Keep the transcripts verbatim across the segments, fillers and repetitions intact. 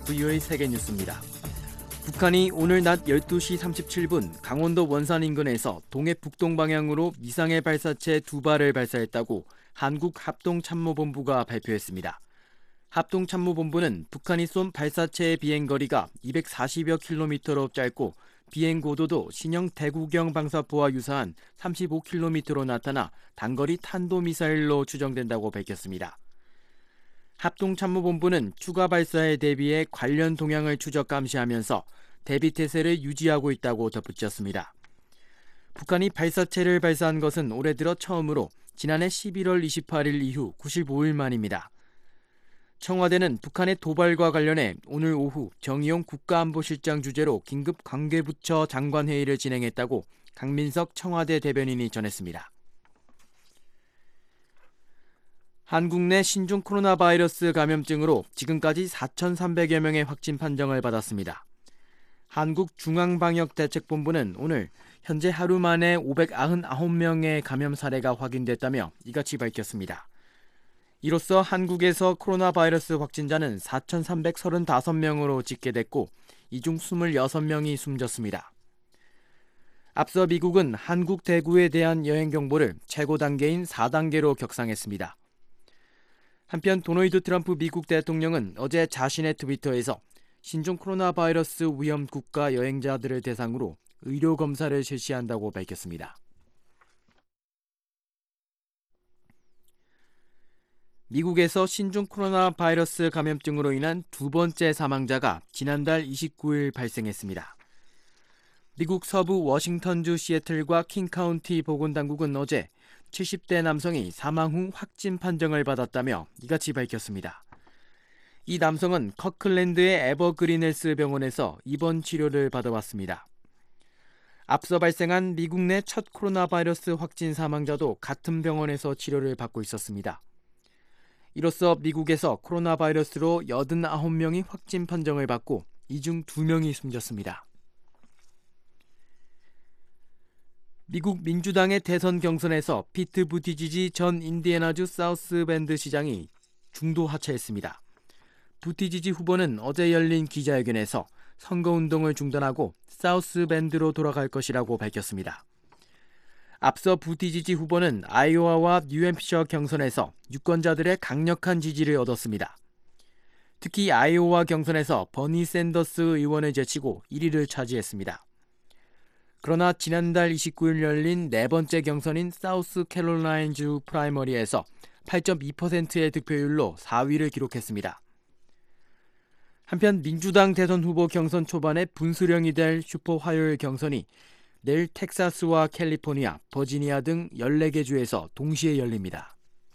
브이오에이 세계뉴스입니다. 북한이 오늘 낮 열두 시 삼십칠 분 강원도 원산 인근에서 동해 북동 방향으로 미상의 발사체 두 발을 발사했다고 한국합동참모본부가 발표했습니다. 합동참모본부는 북한이 쏜 발사체의 비행거리가 이백사십여 킬로미터로 짧고 비행고도도 신형 대구경 방사포와 유사한 삼십오 킬로미터로 나타나 단거리 탄도미사일로 추정된다고 밝혔습니다. 합동참모본부는 추가 발사에 대비해 관련 동향을 추적 감시하면서 대비태세를 유지하고 있다고 덧붙였습니다. 북한이 발사체를 발사한 것은 올해 들어 처음으로 지난해 십일월 이십팔일 이후 구십오 일 만입니다. 청와대는 북한의 도발과 관련해 오늘 오후 정의용 국가안보실장 주재로 긴급 관계부처 장관회의를 진행했다고 강민석 청와대 대변인이 전했습니다. 한국 내 신종 코로나 바이러스 감염증으로 지금까지 사천삼백여 명의 확진 판정을 받았습니다. 한국중앙방역대책본부는 오늘 현재 하루 만에 오백구십구 명의 감염 사례가 확인됐다며 이같이 밝혔습니다. 이로써 한국에서 코로나 바이러스 확진자는 사천삼백삼십오 명으로 집계됐고 이 중 이십육 명이 숨졌습니다. 앞서 미국은 한국 대구에 대한 여행 경보를 최고 단계인 사 단계로 격상했습니다. 한편 도널드 트럼프 미국 대통령은 어제 자신의 트위터에서 신종 코로나 바이러스 위험 국가 여행자들을 대상으로 의료 검사를 실시한다고 밝혔습니다. 미국에서 신종 코로나 바이러스 감염증으로 인한 두 번째 사망자가 지난달 이십구 일 발생했습니다. 미국 서부 워싱턴주 시애틀과 킹카운티 보건당국은 어제 칠십 대 남성이 사망 후 확진 판정을 받았다며 이같이 밝혔습니다. 이 남성은 커클랜드의 에버그린헬스 병원에서 입원 치료를 받아왔습니다. 앞서 발생한 미국 내 첫 코로나 바이러스 확진 사망자도 같은 병원에서 치료를 받고 있었습니다. 이로써 미국에서 코로나 바이러스로 팔십구 명이 확진 판정을 받고 이 중 두 명이 숨졌습니다. 미국 민주당의 대선 경선에서 피트 부티지지 전 인디애나주 사우스밴드 시장이 중도 하차했습니다. 부티지지 후보는 어제 열린 기자회견에서 선거운동을 중단하고 사우스밴드로 돌아갈 것이라고 밝혔습니다. 앞서 부티지지 후보는 아이오와와 뉴햄프셔 경선에서 유권자들의 강력한 지지를 얻었습니다. 특히 아이오와 경선에서 버니 샌더스 의원을 제치고 일 위를 차지했습니다. 그러나 지난달 이십구 일 열린 네 번째 경선인 사우스캐롤라인주 프라이머리에서 팔 점 이 퍼센트의 득표율로 사 위를 기록했습니다. 한편 민주당 대선 후보 경선 초반에 분수령이 될 슈퍼 화요일 경선이 내일 텍사스와 캘리포니아, 버지니아 등 열네 개 주에서 동시에 열립니다.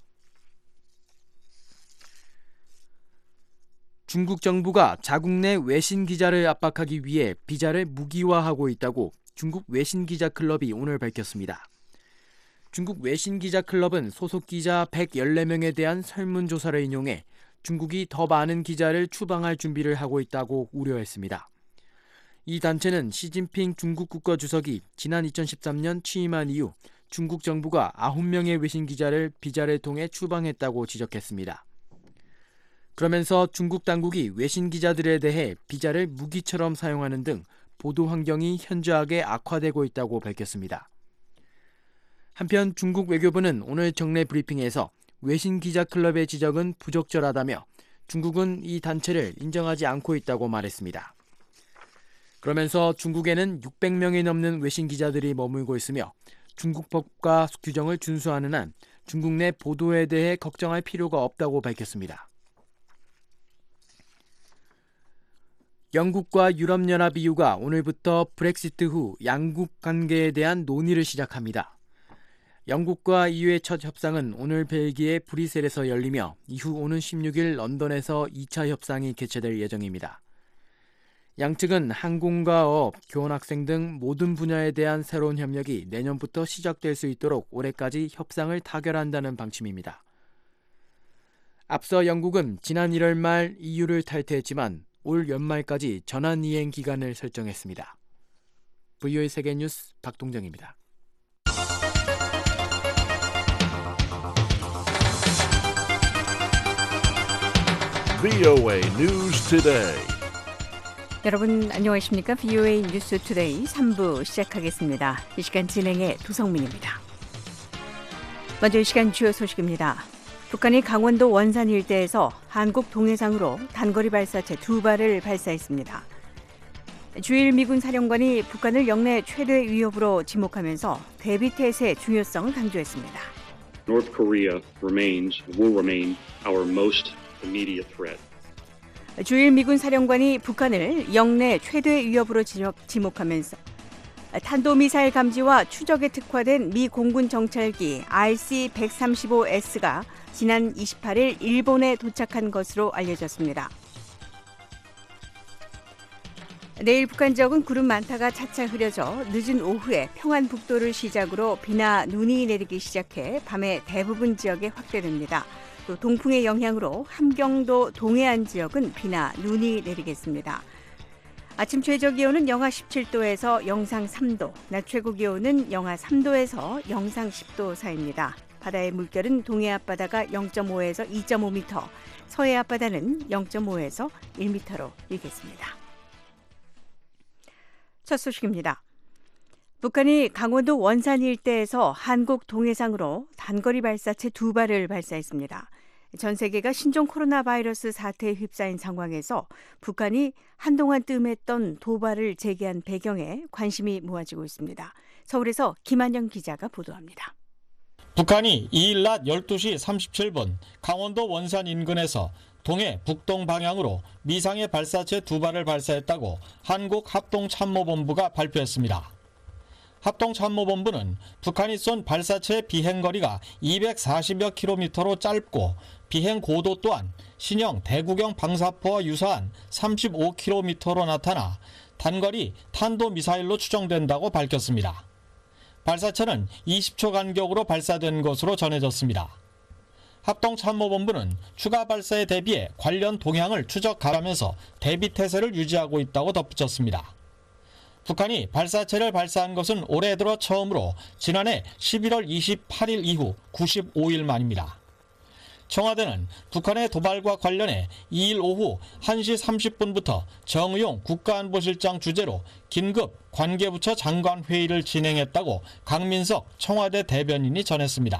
중국 정부가 자국 내 외신 기자를 압박하기 위해 비자를 무기화하고 있다고 중국 외신기자 클럽이 오늘 밝혔습니다. 중국 외신기자 클럽은 소속 기자 백십사 명에 대한 설문조사를 인용해 중국이 더 많은 기자를 추방할 준비를 하고 있다고 우려했습니다. 이 단체는 시진핑 중국 국가주석이 지난 이천십삼 년 취임한 이후 중국 정부가 아홉 명의 외신 기자를 비자를 통해 추방했다고 지적했습니다. 그러면서 중국 당국이 외신 기자들에 대해 비자를 무기처럼 사용하는 등 보도 환경이 현저하게 악화되고 있다고 밝혔습니다. 한편 중국 외교부는 오늘 정례 브리핑에서 외신 기자 클럽의 지적은 부적절하다며 중국은 이 단체를 인정하지 않고 있다고 말했습니다. 그러면서 중국에는 육백 명이 넘는 외신 기자들이 머물고 있으며 중국 법과 규정을 준수하는 한 중국 내 보도에 대해 걱정할 필요가 없다고 밝혔습니다. 영국과 유럽연합이유가 오늘부터 브렉시트 후 양국 관계에 대한 논의를 시작합니다. 영국과 이유의 첫 협상은 오늘 벨기에 브뤼셀에서 열리며 이후 오는 십육 일 런던에서 이 차 협상이 개최될 예정입니다. 양측은 항공과 업, 교환학생 등 모든 분야에 대한 새로운 협력이 내년부터 시작될 수 있도록 올해까지 협상을 타결한다는 방침입니다. 앞서 영국은 지난 일월 말 이유를 탈퇴했지만 올 연말까지 전환이행 기간을 설정했습니다. 브이오에이 세계뉴스 박동정입니다. 브이오에이 News Today. 여러분 안녕하십니까? 브이오에이 뉴스 투데이 삼 부 시작하겠습니다. 이 시간 진행의 도성민입니다. 먼저 이 시간 주요 소식입니다. 북한이 강원도 원산 일대에서 한국 동해상으로 단거리 발사체 두 발을 발사했습니다. 주일 미군 사령관이 북한을 역내 최대 위협으로 지목하면서 대비태세의 중요성을 강조했습니다. North Korea remains, will remain our most immediate threat. 주일 미군 사령관이 북한을 역내 최대 위협으로 지목하면서 탄도미사일 감지와 추적에 특화된 미 공군 정찰기 알씨 백삼십오 에스가 지난 이십팔 일 일본에 도착한 것으로 알려졌습니다. 내일 북한 지역은 구름 많다가 차차 흐려져 늦은 오후에 평안북도를 시작으로 비나 눈이 내리기 시작해 밤에 대부분 지역에 확대됩니다. 또 동풍의 영향으로 함경도 동해안 지역은 비나 눈이 내리겠습니다. 아침 최저 기온은 영하 십칠 도에서 영상 삼 도, 낮 최고 기온은 영하 삼 도에서 영상 십 도 사이입니다. 바다의 물결은 동해 앞바다가 영 점 오에서 이 점 오 미터, 서해 앞바다는 영 점 오에서 일 미터로 일겠습니다. 첫 소식입니다. 북한이 강원도 원산 일대에서 한국 동해상으로 단거리 발사체 두 발을 발사했습니다. 전 세계가 신종 코로나 바이러스 사태에 휩싸인 상황에서 북한이 한동안 뜸했던 도발을 재개한 배경에 관심이 모아지고 있습니다. 서울에서 김한영 기자가 보도합니다. 북한이 이일 낮 열두 시 삼십칠 분 강원도 원산 인근에서 동해 북동 방향으로 미상의 발사체 두 발을 발사했다고 한국합동참모본부가 발표했습니다. 합동참모본부는 북한이 쏜 발사체의 비행거리가 이백사십여 킬로미터로 짧고 비행 고도 또한 신형 대구경 방사포와 유사한 삼십오 킬로미터로 나타나 단거리 탄도미사일로 추정된다고 밝혔습니다. 발사체는 이십 초 간격으로 발사된 것으로 전해졌습니다. 합동참모본부는 추가 발사에 대비해 관련 동향을 추적하라면서 대비태세를 유지하고 있다고 덧붙였습니다. 북한이 발사체를 발사한 것은 올해 들어 처음으로 지난해 십일월 이십팔 일 이후 구십오 일 만입니다. 청와대는 북한의 도발과 관련해 이일 오후 한 시 삼십 분부터 정의용 국가안보실장 주재로 긴급 관계부처 장관회의를 진행했다고 강민석 청와대 대변인이 전했습니다.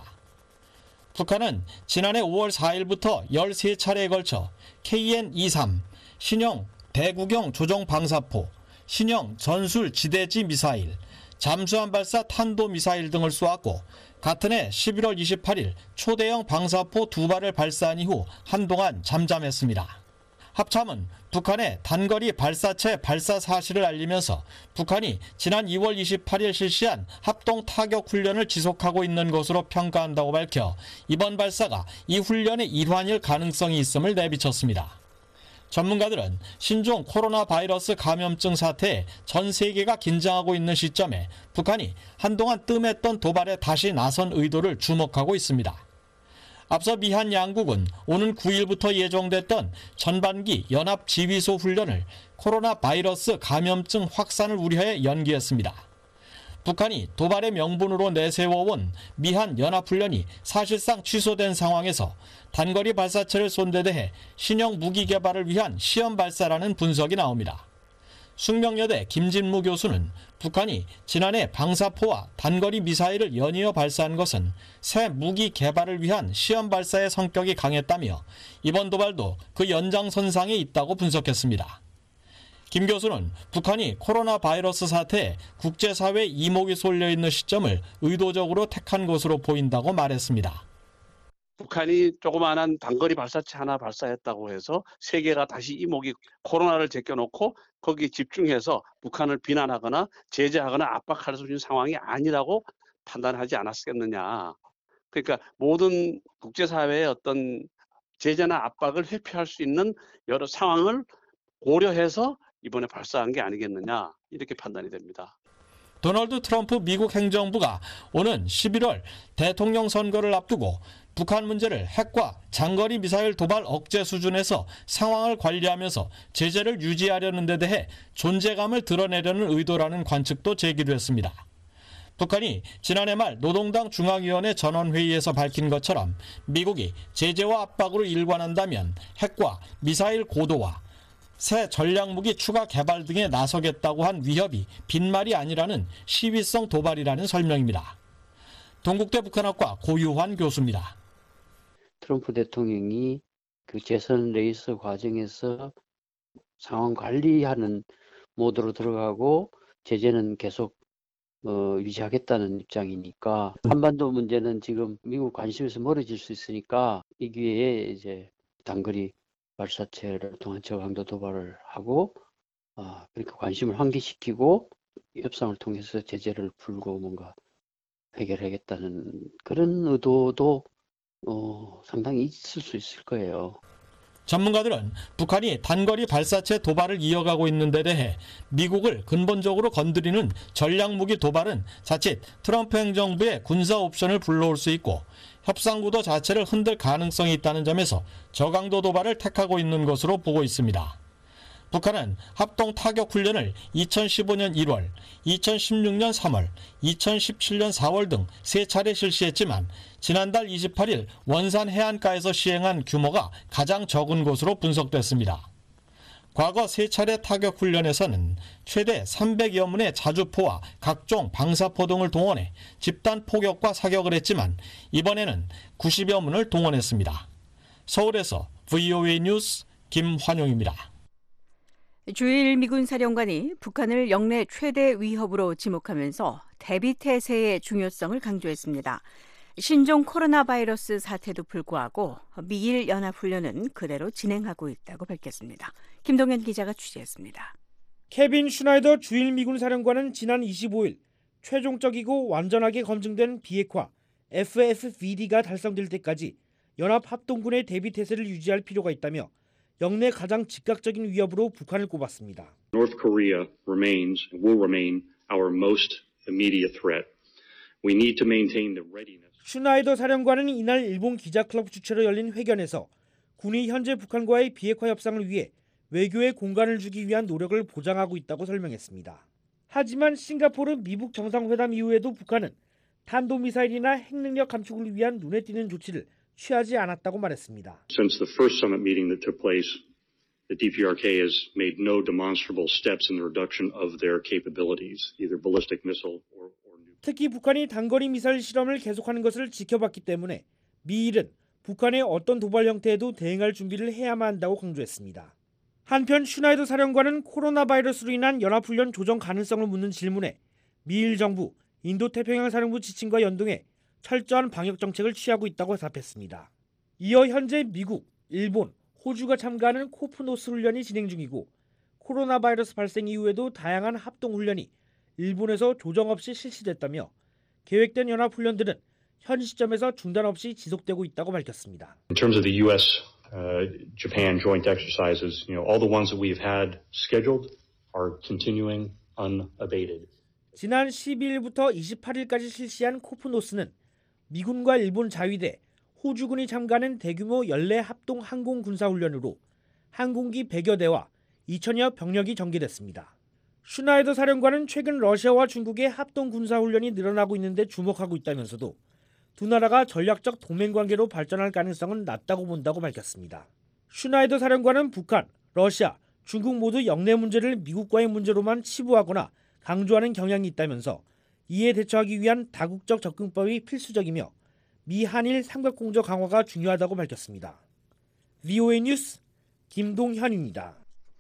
북한은 지난해 오월 사 일부터 열세 차례에 걸쳐 케이엔 이십삼, 신형 대구경 조종 방사포, 신형 전술 지대지 미사일, 잠수함 발사 탄도미사일 등을 쏘았고 같은 해 십일월 이십팔 일 초대형 방사포 두 발을 발사한 이후 한동안 잠잠했습니다. 합참은 북한의 단거리 발사체 발사 사실을 알리면서 북한이 지난 이월 이십팔 일 실시한 합동 타격 훈련을 지속하고 있는 것으로 평가한다고 밝혀 이번 발사가 이 훈련의 일환일 가능성이 있음을 내비쳤습니다. 전문가들은 신종 코로나 바이러스 감염증 사태에 전 세계가 긴장하고 있는 시점에 북한이 한동안 뜸했던 도발에 다시 나선 의도를 주목하고 있습니다. 앞서 미한 양국은 오는 구 일부터 예정됐던 전반기 연합지휘소 훈련을 코로나 바이러스 감염증 확산을 우려해 연기했습니다. 북한이 도발의 명분으로 내세워온 미한 연합훈련이 사실상 취소된 상황에서 단거리 발사체를 쏜 데 대해 신형 무기 개발을 위한 시험 발사라는 분석이 나옵니다. 숙명여대 김진무 교수는 북한이 지난해 방사포와 단거리 미사일을 연이어 발사한 것은 새 무기 개발을 위한 시험 발사의 성격이 강했다며 이번 도발도 그 연장선상에 있다고 분석했습니다. 김 교수는 북한이 코로나 바이러스 사태에 국제사회 이목이 쏠려 있는 시점을 의도적으로 택한 것으로 보인다고 말했습니다. 북한이 조그마한 단거리 발사체 하나 발사했다고 해서 세계가 다시 이목이 코로나를 제껴놓고 거기에 집중해서 북한을 비난하거나 제재하거나 압박할 수 있는 상황이 아니라고 판단하지 않았겠느냐. 그러니까 모든 국제사회의 어떤 제재나 압박을 회피할 수 있는 여러 상황을 고려해서 이번에 발사한 게 아니겠느냐 이렇게 판단이 됩니다. 도널드 트럼프 미국 행정부가 오는 십일월 대통령 선거를 앞두고 북한 문제를 핵과 장거리 미사일 도발 억제 수준에서 상황을 관리하면서 제재를 유지하려는 데 대해 존재감을 드러내려는 의도라는 관측도 제기됐습니다. 북한이 지난해 말 노동당 중앙위원회 전원회의에서 밝힌 것처럼 미국이 제재와 압박으로 일관한다면 핵과 미사일 고도화, 새 전략무기 추가 개발 등에 나서겠다고 한 위협이 빈말이 아니라는 시위성 도발이라는 설명입니다. 동국대 북한학과 고유환 교수입니다. 트럼프 대통령이 그 재선 레이스 과정에서 상황 관리하는 모드로 들어가고 제재는 계속 어, 유지하겠다는 입장이니까 한반도 문제는 지금 미국 관심에서 멀어질 수 있으니까 이 기회에 이제 단거리 발사체를 통한 저강도 도발을 하고 아, 그러니까 관심을 환기시키고 협상을 통해서 제재를 풀고 뭔가 해결하겠다는 그런 의도도 어, 상당히 있을 수 있을 거예요. 전문가들은 북한이 단거리 발사체 도발을 이어가고 있는 데 대해 미국을 근본적으로 건드리는 전략무기 도발은 자칫 트럼프 행정부의 군사 옵션을 불러올 수 있고 협상 구도 자체를 흔들 가능성이 있다는 점에서 저강도 도발을 택하고 있는 것으로 보고 있습니다. 북한은 합동 타격 훈련을 이천십오 년 일월, 이천십육 년 삼월, 이천십칠 년 사월 등 세 차례 실시했지만 지난달 이십팔 일 원산 해안가에서 시행한 규모가 가장 적은 것으로 분석됐습니다. 과거 세 차례 타격 훈련에서는 최대 삼백여 문의 자주포와 각종 방사포 등을 동원해 집단 포격과 사격을 했지만 이번에는 구십여 문을 동원했습니다. 서울에서 브이오에이 뉴스 김환용입니다. 주일 미군 사령관이 북한을 역내 최대 위협으로 지목하면서 대비태세의 중요성을 강조했습니다. 신종 코로나 바이러스 사태도 불구하고 미일 연합훈련은 그대로 진행하고 있다고 밝혔습니다. 김동현 기자가 취재했습니다. 케빈 슈나이더 주일 미군 사령관은 지난 이십오 일 최종적이고 완전하게 검증된 비핵화 에프에프브이디가 달성될 때까지 연합합동군의 대비태세를 유지할 필요가 있다며 역내 가장 즉각적인 위협으로 북한을 꼽았습니다. North Korea remains and will remain our most immediate threat. We need to maintain the readiness. 슈나이더 사령관은 이날 일본 기자클럽 주최로 열린 회견에서 군이 현재 북한과의 비핵화 협상을 위해 외교의 공간을 주기 위한 노력을 보장하고 있다고 설명했습니다. 하지만 싱가포르 미북 정상회담 이후에도 북한은 탄도미사일이나 핵능력 감축을 위한 눈에 띄는 조치를 취하지 않았다고 말했습니다. Since the first summit meeting that took place, the D P R K has made no demonstrable steps in the reduction of their capabilities, either ballistic missile or, or nuclear. 특히 북한이 단거리 미사일 실험을 계속하는 것을 지켜봤기 때문에 미일은 북한의 어떤 도발 형태에도 대응할 준비를 해야만 한다고 강조했습니다. 한편 슈나이더 사령관은 코로나 바이러스로 인한 연합훈련 조정 가능성을 묻는 질문에 미일 정부 인도태평양 사령부 지침과 연동해 철저한 방역 정책을 취하고 있다고 답했습니다. 이어 현재 미국, 일본, 호주가 참가하는 코프노스 훈련이 진행 중이고 코로나 바이러스 발생 이후에도 다양한 합동 훈련이 일본에서 조정 없이 실시됐다며 계획된 연합 훈련들은 현 시점에서 중단 없이 지속되고 있다고 밝혔습니다. In terms of the U S uh, Japan joint exercises, you know, all the ones that we've had scheduled are continuing unabated. 지난 십이 일부터 이십팔 일까지 실시한 코프노스는 미군과 일본 자위대, 호주군이 참가하는 대규모 연례 합동 항공 군사훈련으로 항공기 백여 대와 이천여 병력이 전개됐습니다. 슈나이더 사령관은 최근 러시아와 중국의 합동 군사훈련이 늘어나고 있는데 주목하고 있다면서도 두 나라가 전략적 동맹관계로 발전할 가능성은 낮다고 본다고 밝혔습니다. 슈나이더 사령관은 북한, 러시아, 중국 모두 역내 문제를 미국과의 문제로만 치부하거나 강조하는 경향이 있다면서 이에 대처하기 위한 다국적 접근법이 필수적이며 미-한일 삼각공조 강화가 중요하다고 밝혔습니다. 브이오에이 뉴스 김동현입니다.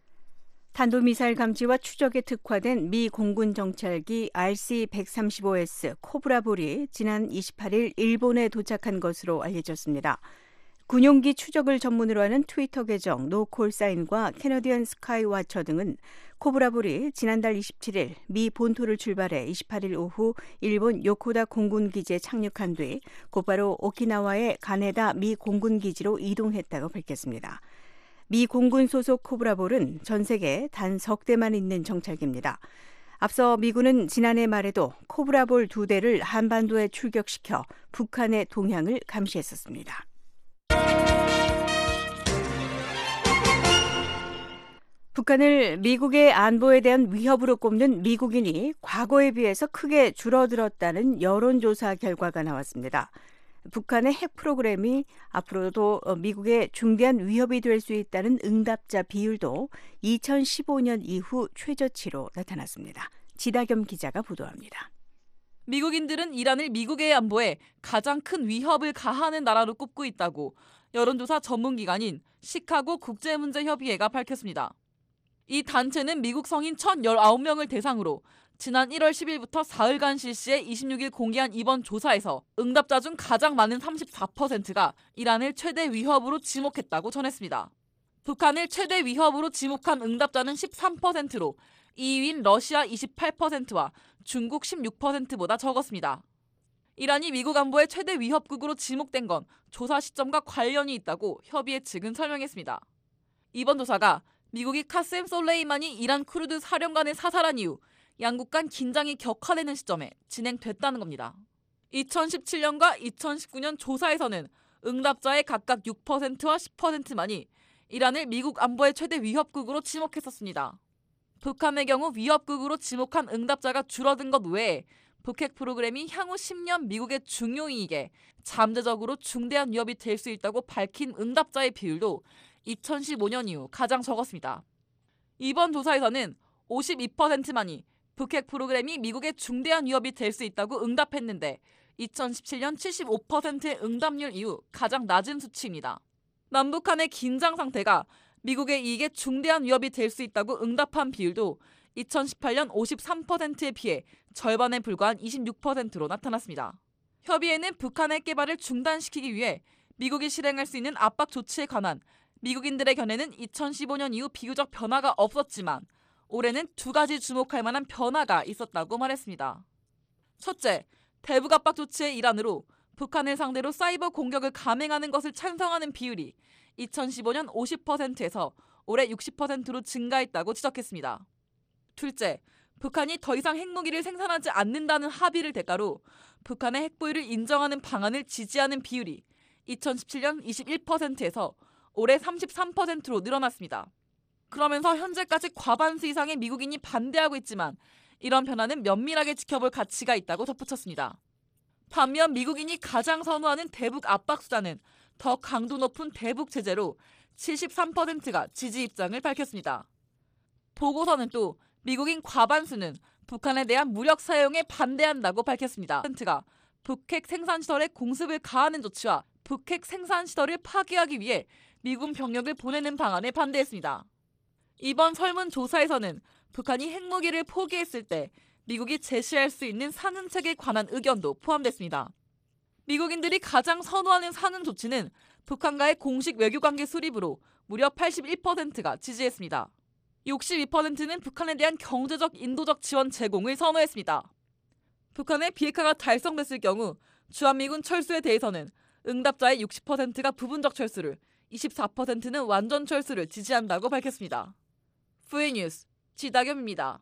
탄도미사일 감지와 추적에 특화된 미 공군 정찰기 알씨 백삼십오 에스 코브라볼이 지난 이십팔 일 일본에 도착한 것으로 알려졌습니다. 군용기 추적을 전문으로 하는 트위터 계정 노콜사인과 캐너디언 스카이와처 등은 코브라볼이 지난달 이십칠 일 미 본토를 출발해 이십팔 일 오후 일본 요코다 공군기지에 착륙한 뒤 곧바로 오키나와의 가네다 미 공군기지로 이동했다고 밝혔습니다. 미 공군 소속 코브라볼은 전 세계에 단 석 대만 있는 정찰기입니다. 앞서 미군은 지난해 말에도 코브라볼 두 대를 한반도에 출격시켜 북한의 동향을 감시했었습니다. 북한을 미국의 안보에 대한 위협으로 꼽는 미국인이 과거에 비해서 크게 줄어들었다는 여론조사 결과가 나왔습니다. 북한의 핵 프로그램이 앞으로도 미국의 중대한 위협이 될 수 있다는 응답자 비율도 이천십오 년 이후 최저치로 나타났습니다. 지다겸 기자가 보도합니다. 미국인들은 이란을 미국의 안보에 가장 큰 위협을 가하는 나라로 꼽고 있다고 여론조사 전문기관인 시카고 국제문제협의회가 밝혔습니다. 이 단체는 미국 성인 천십구 명을 대상으로 지난 일월 십일부터 사흘간 실시해 이십육 일 공개한 이번 조사에서 응답자 중 가장 많은 삼십사 퍼센트가 이란을 최대 위협으로 지목했다고 전했습니다. 북한을 최대 위협으로 지목한 응답자는 십삼 퍼센트로 이 위인 러시아 이십팔 퍼센트와 중국 십육 퍼센트보다 적었습니다. 이란이 미국 안보의 최대 위협국으로 지목된 건 조사 시점과 관련이 있다고 협의회 측은 설명했습니다. 이번 조사가 미국이 카셈 솔레이마니 이란 쿠르드 사령관을 사살한 이후 양국 간 긴장이 격화되는 시점에 진행됐다는 겁니다. 이천십칠 년과 이천십구 년 조사에서는 응답자의 각각 육 퍼센트와 십 퍼센트만이 이란을 미국 안보의 최대 위협국으로 지목했었습니다. 북한의 경우 위협국으로 지목한 응답자가 줄어든 것 외에 북핵 프로그램이 향후 십 년 미국의 중요 이익에 잠재적으로 중대한 위협이 될 수 있다고 밝힌 응답자의 비율도 이천십오 년 이후 가장 적었습니다. 이번 조사에서는 오십이 퍼센트만이 북핵 프로그램이 미국의 중대한 위협이 될 수 있다고 응답했는데 이천십칠 년 칠십오 퍼센트의 응답률 이후 가장 낮은 수치입니다. 남북한의 긴장 상태가 미국의 이익에 중대한 위협이 될 수 있다고 응답한 비율도 이천십팔 년 오십삼 퍼센트에 비해 절반에 불과한 이십육 퍼센트로 나타났습니다. 협의회는 북한의 개발을 중단시키기 위해 미국이 실행할 수 있는 압박 조치에 관한 미국인들의 견해는 이천십오 년 이후 비교적 변화가 없었지만 올해는 두 가지 주목할 만한 변화가 있었다고 말했습니다. 첫째, 대북 압박 조치의 일환으로 북한을 상대로 사이버 공격을 감행하는 것을 찬성하는 비율이 이천십오 년 오십 퍼센트에서 올해 육십 퍼센트로 증가했다고 지적했습니다. 둘째, 북한이 더 이상 핵무기를 생산하지 않는다는 합의를 대가로 북한의 핵보유를 인정하는 방안을 지지하는 비율이 이천십칠 년 이십일 퍼센트에서 올해 삼십삼 퍼센트로 늘어났습니다. 그러면서 현재까지 과반수 이상의 미국인이 반대하고 있지만 이런 변화는 면밀하게 지켜볼 가치가 있다고 덧붙였습니다. 반면 미국인이 가장 선호하는 대북 압박 수단은 더 강도 높은 대북 제재로 칠십삼 퍼센트가 지지 입장을 밝혔습니다. 보고서는 또 미국인 과반수는 북한에 대한 무력 사용에 반대한다고 밝혔습니다. 퍼센트가 북핵 생산시설에 공습을 가하는 조치와 북핵 생산시설을 파괴하기 위해 미군 병력을 보내는 방안에 반대했습니다. 이번 설문조사에서는 북한이 핵무기를 포기했을 때 미국이 제시할 수 있는 상응책에 관한 의견도 포함됐습니다. 미국인들이 가장 선호하는 상응 조치는 북한과의 공식 외교관계 수립으로 무려 팔십일 퍼센트가 지지했습니다. 육십이 퍼센트는 북한에 대한 경제적 인도적 지원 제공을 선호했습니다. 북한의 비핵화가 달성됐을 경우 주한미군 철수에 대해서는 응답자의 육십 퍼센트가 부분적 철수를, 이십사 퍼센트는 완전 철수를 지지한다고 밝혔습니다. 프리뉴스 지다겸입니다.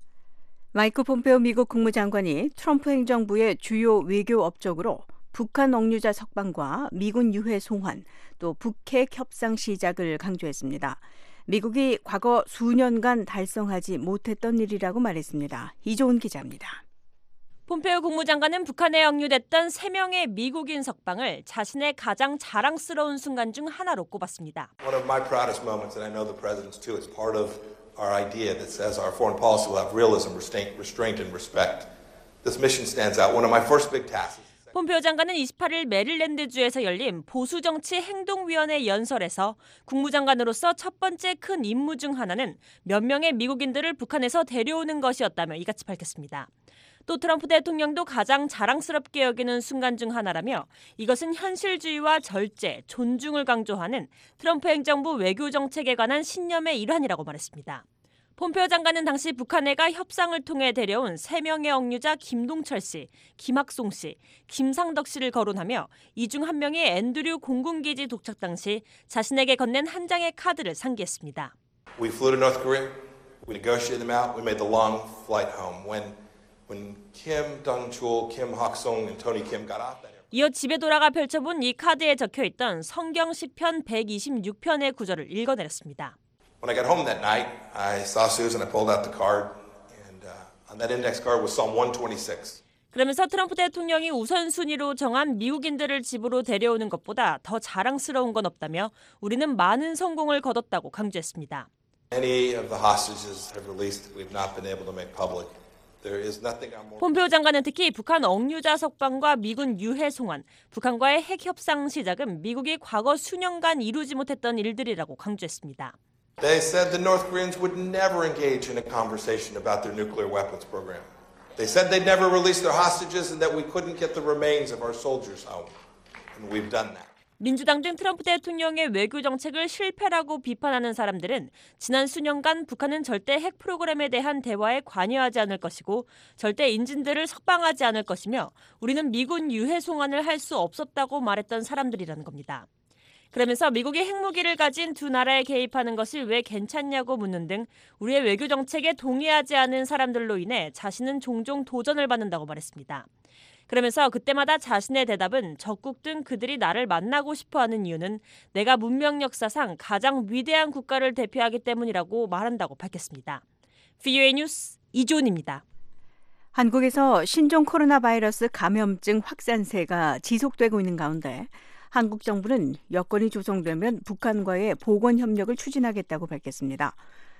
마이크 폼페오 미국 국무장관이 트럼프 행정부의 주요 외교 업적으로 북한 억류자 석방과 미군 유해 송환, 또 북핵 협상 시작을 강조했습니다. 미국이 과거 수년간 달성하지 못했던 일이라고 말했습니다. 이조은 기자입니다. 폼페오 국무장관은 북한에 억류됐던 세 명의 미국인 석방을 자신의 가장 자랑스러운 순간 중 하나로 꼽았습니다. One of my proudest moments, and I know the president's too, is part of our idea that says our foreign policy will have realism, restraint, and respect. This mission stands out. One of my first big tasks. 폼페오 장관은 이십팔 일 메릴랜드주에서 열린 보수정치 행동위원회 연설에서 국무장관으로서 첫 번째 큰 임무 중 하나는 몇 명의 미국인들을 북한에서 데려오는 것이었다며 이같이 밝혔습니다. 또 트럼프 대통령도 가장 자랑스럽게 여기는 순간 중 하나라며 이것은 현실주의와 절제, 존중을 강조하는 트럼프 행정부 외교 정책에 관한 신념의 일환이라고 말했습니다. 폼페오 장관은 당시 북한해가 협상을 통해 데려온 세 명의 억류자 김동철 씨, 김학송 씨, 김상덕 씨를 거론하며 이 중 한 명이 앤드류 공군기지 도착 당시 자신에게 건넨 한 장의 카드를 상기했습니다. We flew to North Korea. We negotiated them out. We made the long flight home. When when Kim Dong-chul, Kim Hak-song, and Tony Kim got off that airplane. 이어 집에 돌아가 펼쳐본 이 카드에 적혀있던 성경 시편 백이십육 편의 구절을 읽어내렸습니다. When I got home that night, I saw Susan. I pulled out the card, and uh, on that index card was Psalm one twenty-six. 그러면서 트럼프 대통령이 우선순위로 정한 미국인들을 집으로 데려오는 것보다 더 자랑스러운 건 없다며 우리는 많은 성공을 거뒀다고 강조했습니다. Many of the hostages have released that we've not been able to make public. There is nothing I'm more... 폼페오 장관은 특히 북한 억류자 석방과 미군 유해 송환, 북한과의 핵 협상 시작은 미국이 과거 수년간 이루지 못했던 일들이라고 강조했습니다. They said the North Koreans would never engage in a conversation about their nuclear weapons program. They said they'd never release their hostages and that we couldn't get the remains of our soldiers home. And we've done that. 민주당 등 트럼프 대통령의 외교 정책을 실패라고 비판하는 사람들은 지난 수년간 북한은 절대 핵 프로그램에 대한 대화에 관여하지 않을 것이고 절대 인질들을 석방하지 않을 것이며 우리는 미군 유해 송환을 할 수 없었다고 말했던 사람들이라는 겁니다. 그러면서 미국이 핵무기를 가진 두 나라에 개입하는 것이 왜 괜찮냐고 묻는 등 우리의 외교 정책에 동의하지 않은 사람들로 인해 자신은 종종 도전을 받는다고 말했습니다. 그러면서 그때마다 자신의 대답은 적국 등 그들이 나를 만나고 싶어하는 이유는 내가 문명 역사상 가장 위대한 국가를 대표하기 때문이라고 말한다고 밝혔습니다. 브이오에이 뉴스 이조은입니다. 한국에서 신종 코로나 바이러스 감염증 확산세가 지속되고 있는 가운데 한국 정부는 여건이 조성되면 북한과의 보건 협력을 추진하겠다고 밝혔습니다.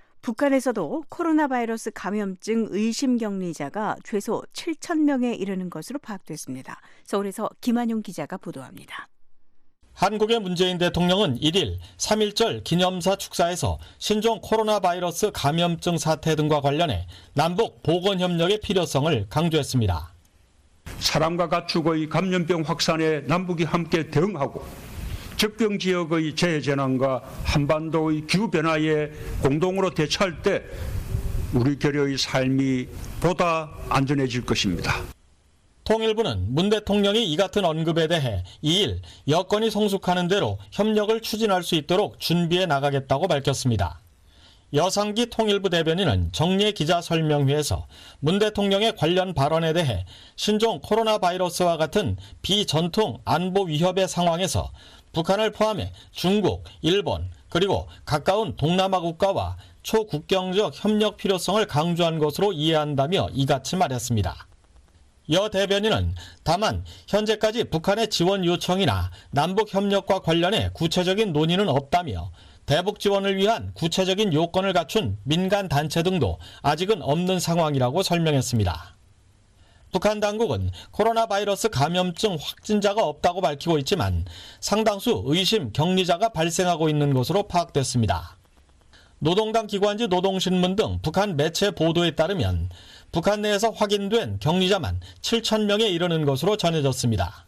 북한에서도 코로나 바이러스 감염증 의심 격리자가 최소 칠천 명에 이르는 것으로 파악됐습니다. 서울에서 김한용 기자가 보도합니다. 한국의 문재인 대통령은 일 일 삼일절 기념사 축사에서 신종 코로나 바이러스 감염증 사태 등과 관련해 남북 보건 협력의 필요성을 강조했습니다. 사람과 가축의 감염병 확산에 남북이 함께 대응하고 적병 지역의 재해재난과 한반도의 기후변화에 공동으로 대처할 때 우리 결여의 삶이 보다 안전해질 것입니다. 통일부는 문 대통령이 이 같은 언급에 대해 이 일 여건이 성숙하는 대로 협력을 추진할 수 있도록 준비해 나가겠다고 밝혔습니다. 여상기 통일부 대변인은 정례 기자 설명회에서 문 대통령의 관련 발언에 대해 신종 코로나 바이러스와 같은 비전통 안보 위협의 상황에서 북한을 포함해 중국, 일본, 그리고 가까운 동남아 국가와 초국경적 협력 필요성을 강조한 것으로 이해한다며 이같이 말했습니다. 여 대변인은 다만 현재까지 북한의 지원 요청이나 남북 협력과 관련해 구체적인 논의는 없다며 대북 지원을 위한 구체적인 요건을 갖춘 민간 단체 등도 아직은 없는 상황이라고 설명했습니다. 북한 당국은 코로나 바이러스 감염증 확진자가 없다고 밝히고 있지만 상당수 의심 격리자가 발생하고 있는 것으로 파악됐습니다. 노동당 기관지 노동신문 등 북한 매체 보도에 따르면 북한 내에서 확인된 격리자만 칠천 명에 이르는 것으로 전해졌습니다.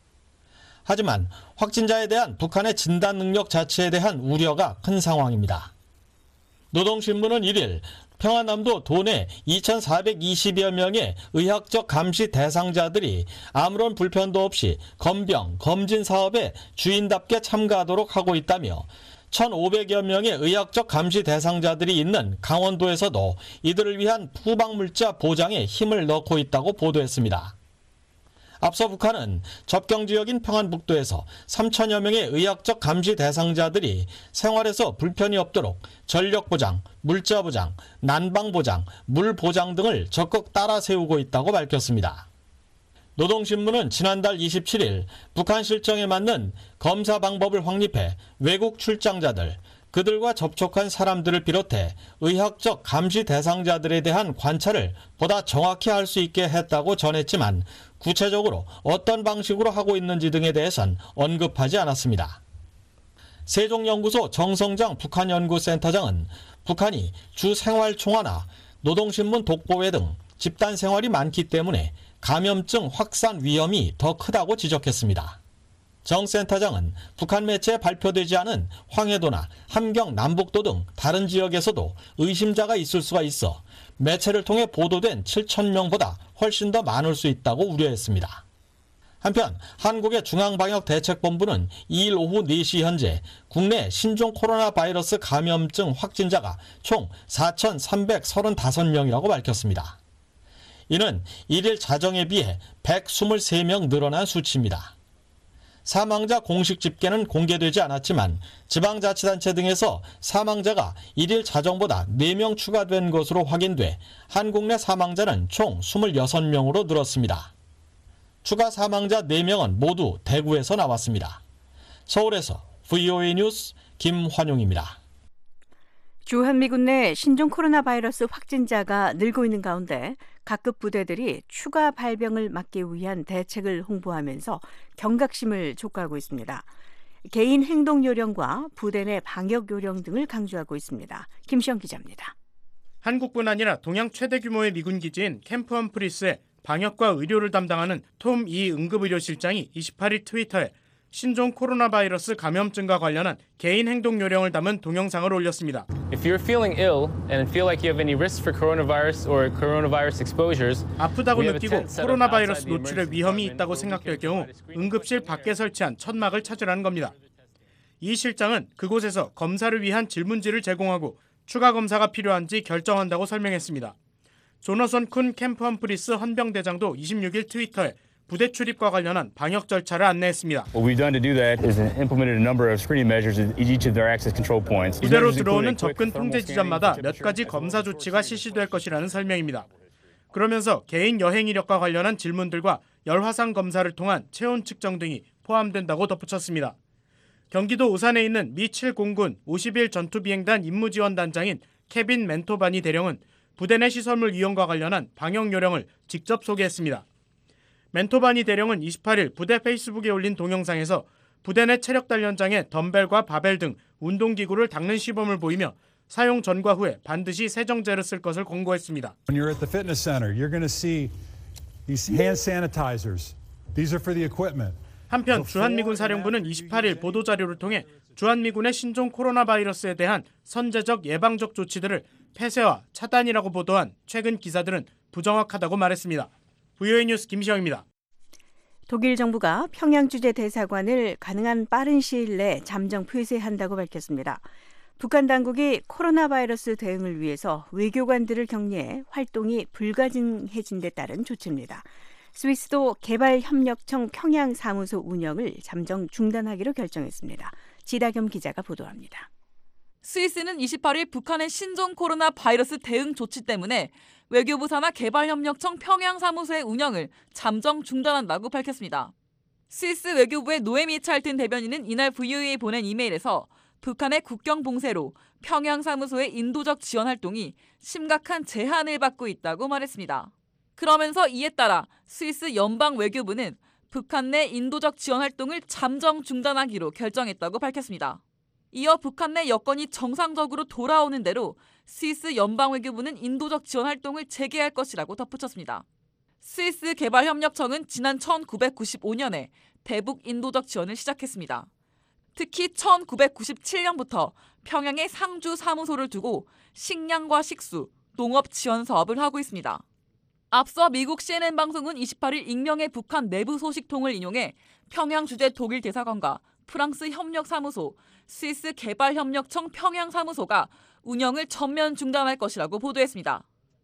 하지만 확진자에 대한 북한의 진단 능력 자체에 대한 우려가 큰 상황입니다. 노동신문은 일 일 평안남도 도내 이천사백이십여 명의 의학적 감시 대상자들이 아무런 불편도 없이 검병, 검진 사업에 주인답게 참가하도록 하고 있다며 천오백여 명의 의학적 감시 대상자들이 있는 강원도에서도 이들을 위한 후방물자 보장에 힘을 넣고 있다고 보도했습니다. 앞서 북한은 접경지역인 평안북도에서 삼천여 명의 의학적 감시 대상자들이 생활에서 불편이 없도록 전력보장, 물자보장, 난방보장, 물보장 등을 적극 따라 세우고 있다고 밝혔습니다. 노동신문은 지난달 이십칠일 북한 실정에 맞는 검사 방법을 확립해 외국 출장자들, 그들과 접촉한 사람들을 비롯해 의학적 감시 대상자들에 대한 관찰을 보다 정확히 할 수 있게 했다고 전했지만 구체적으로 어떤 방식으로 하고 있는지 등에 대해선 언급하지 않았습니다. 세종연구소 정성장 북한연구센터장은 북한이 주 생활총화나 노동신문 독보회 등 집단 생활이 많기 때문에 감염증 확산 위험이 더 크다고 지적했습니다. 정 센터장은 북한 매체에 발표되지 않은 황해도나 함경 남북도 등 다른 지역에서도 의심자가 있을 수가 있어 매체를 통해 보도된 칠천 명보다 훨씬 더 많을 수 있다고 우려했습니다. 한편 한국의 중앙방역대책본부는 이 일 오후 네 시 현재 국내 신종 코로나 바이러스 감염증 확진자가 총 사천삼백삼십오 명이라고 밝혔습니다. 이는 일 일 자정에 비해 백이십삼 명 늘어난 수치입니다. 사망자 공식 집계는 공개되지 않았지만 지방자치단체 등에서 사망자가 일 일 자정보다 네 명 추가된 것으로 확인돼 한국 내 사망자는 총 이십육 명으로 늘었습니다. 추가 사망자 네 명은 모두 대구에서 나왔습니다. 서울에서 브이오에이 뉴스 김환용입니다. 주한미군 내 신종 코로나 바이러스 확진자가 늘고 있는 가운데 각급 부대들이 추가 발병을 막기 위한 대책을 홍보하면서 경각심을 촉구하고 있습니다. 개인 행동 요령과 부대 내 방역 요령 등을 강조하고 있습니다. 김시영 기자입니다. 한국뿐 아니라 동양 최대 규모의 미군 기지인 캠프 험프리스의 방역과 의료를 담당하는 톰 이 응급의료실장이 이십팔 일 트위터에 신종 코로나 바이러스 감염증과 관련한 개인 행동 요령을 담은 동영상을 올렸습니다. If you're feeling ill and feel like you have any risks for coronavirus or coronavirus exposures, 아프다고 느끼고 코로나 바이러스 노출의 위험이 있다고 생각될 경우 응급실 밖에 설치한 천막을 찾으라는 겁니다. 이 실장은 그곳에서 검사를 위한 질문지를 제공하고 추가 검사가 필요한지 결정한다고 설명했습니다. 조너선 쿤 캠프 험프리스 헌병대장도 이십육 일 트위터에 부대 출입과 관련한 방역 절차를 안내했습니다. What we've done to do that is implemented a number of screening measures at each of their access control points. 부대로 들어오는 접근 통제 지점마다 몇 가지 검사 조치가 실시될 것이라는 설명입니다. 그러면서 개인 여행 이력과 관련한 질문들과 열화상 검사를 통한 체온 측정 등이 포함된다고 덧붙였습니다. 경기도 오산에 있는 미 칠 공군 오십일 전투비행단 임무지원단장인 케빈 멘토바니 대령은 부대 내 시설물 이용과 관련한 방역 요령을 직접 소개했습니다. 멘토바니 대령은 이십팔 일 부대 페이스북에 올린 동영상에서 부대 내 체력단련장에 덤벨과 바벨 등 운동기구를 닦는 시범을 보이며 사용 전과 후에 반드시 세정제를 쓸 것을 권고했습니다. When you're at the fitness center, you're going to see these hand sanitizers. These are for the equipment. 한편 주한미군 사령부는 이십팔 일 보도자료를 통해 주한미군의 신종 코로나 바이러스에 대한 선제적 예방적 조치들을 폐쇄와 차단이라고 보도한 최근 기사들은 부정확하다고 말했습니다. 브이오에이 뉴스 김시영입니다. 독일 정부가 평양 주재 대사관을 가능한 빠른 시일 내에 잠정 폐쇄한다고 밝혔습니다. 북한 당국이 코로나 바이러스 대응을 위해서 외교관들을 격리해 활동이 불가능해진 데 따른 조치입니다. 스위스도 개발협력청 평양 사무소 운영을 잠정 중단하기로 결정했습니다. 지다겸 기자가 보도합니다. 스위스는 이십팔 일 북한의 신종 코로나 바이러스 대응 조치 때문에 외교부 산하 개발협력청 평양 사무소의 운영을 잠정 중단한다고 밝혔습니다. 스위스 외교부의 노에미 찰튼 대변인은 이날 브이오에이에 보낸 이메일에서 북한의 국경 봉쇄로 평양 사무소의 인도적 지원 활동이 심각한 제한을 받고 있다고 말했습니다. 그러면서 이에 따라 스위스 연방 외교부는 북한 내 인도적 지원 활동을 잠정 중단하기로 결정했다고 밝혔습니다. 이어 북한 내 여건이 정상적으로 돌아오는 대로 스위스 연방 외교부는 인도적 지원 활동을 재개할 것이라고 덧붙였습니다. 스위스 개발협력청은 지난 천구백구십오 년에 대북 인도적 지원을 시작했습니다. 특히 천구백구십칠 년부터 평양에 상주 사무소를 두고 식량과 식수, 농업 지원 사업을 하고 있습니다. 앞서 미국 씨엔엔 방송은 이십팔 일 익명의 북한 내부 소식통을 인용해 평양 주재 독일 대사관과 프랑스 협력사무소, 스위스 개발협력청 평양사무소가 운영을 전면 중단할 것이라고 보도했습니다.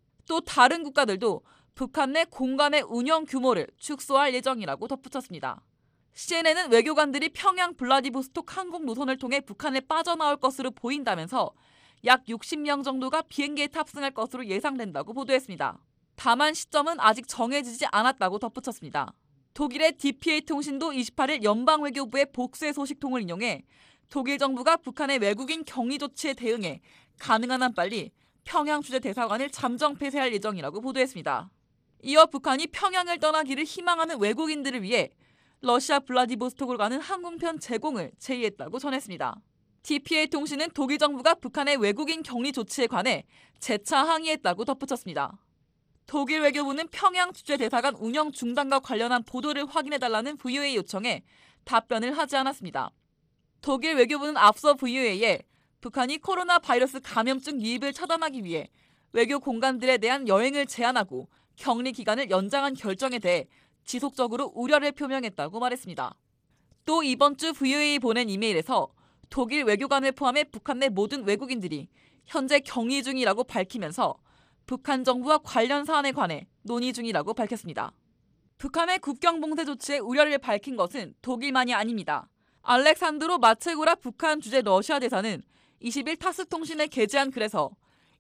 또 다른 국가들도 북한 내 공간의 운영 규모를 축소할 예정이라고 덧붙였습니다. 씨엔엔은 외교관들이 평양 블라디보스톡 항공 노선을 통해 북한에 빠져나올 것으로 보인다면서 약 육십 명 정도가 비행기에 탑승할 것으로 예상된다고 보도했습니다. 다만 시점은 아직 정해지지 않았다고 덧붙였습니다. 독일의 디피에이 통신도 이십팔 일 연방외교부의 복수의 소식통을 인용해 독일 정부가 북한의 외국인 격리 조치에 대응해 가능한 한 빨리 평양 주재 대사관을 잠정 폐쇄할 예정이라고 보도했습니다. 이어 북한이 평양을 떠나기를 희망하는 외국인들을 위해 러시아 블라디보스톡으로 가는 항공편 제공을 제의했다고 전했습니다. 디피에이 통신은 독일 정부가 북한의 외국인 격리 조치에 관해 재차 항의했다고 덧붙였습니다. 독일 외교부는 평양 주재 대사관 운영 중단과 관련한 보도를 확인해달라는 브이오에이 요청에 답변을 하지 않았습니다. 독일 외교부는 앞서 브이오에이에 북한이 코로나 바이러스 감염증 유입을 차단하기 위해 외교 공간들에 대한 여행을 제한하고 격리 기간을 연장한 결정에 대해 지속적으로 우려를 표명했다고 말했습니다. 또 이번 주 브이오에이 보낸 이메일에서 독일 외교관을 포함해 북한 내 모든 외국인들이 현재 격리 중이라고 밝히면서 북한 정부와 관련 사안에 관해 논의 중이라고 밝혔습니다. 북한의 국경 봉쇄 조치에 우려를 밝힌 것은 독일만이 아닙니다. 알렉산드로 마체고라 북한 주재 러시아 대사는 이십 일 타스 통신에 게재한 글에서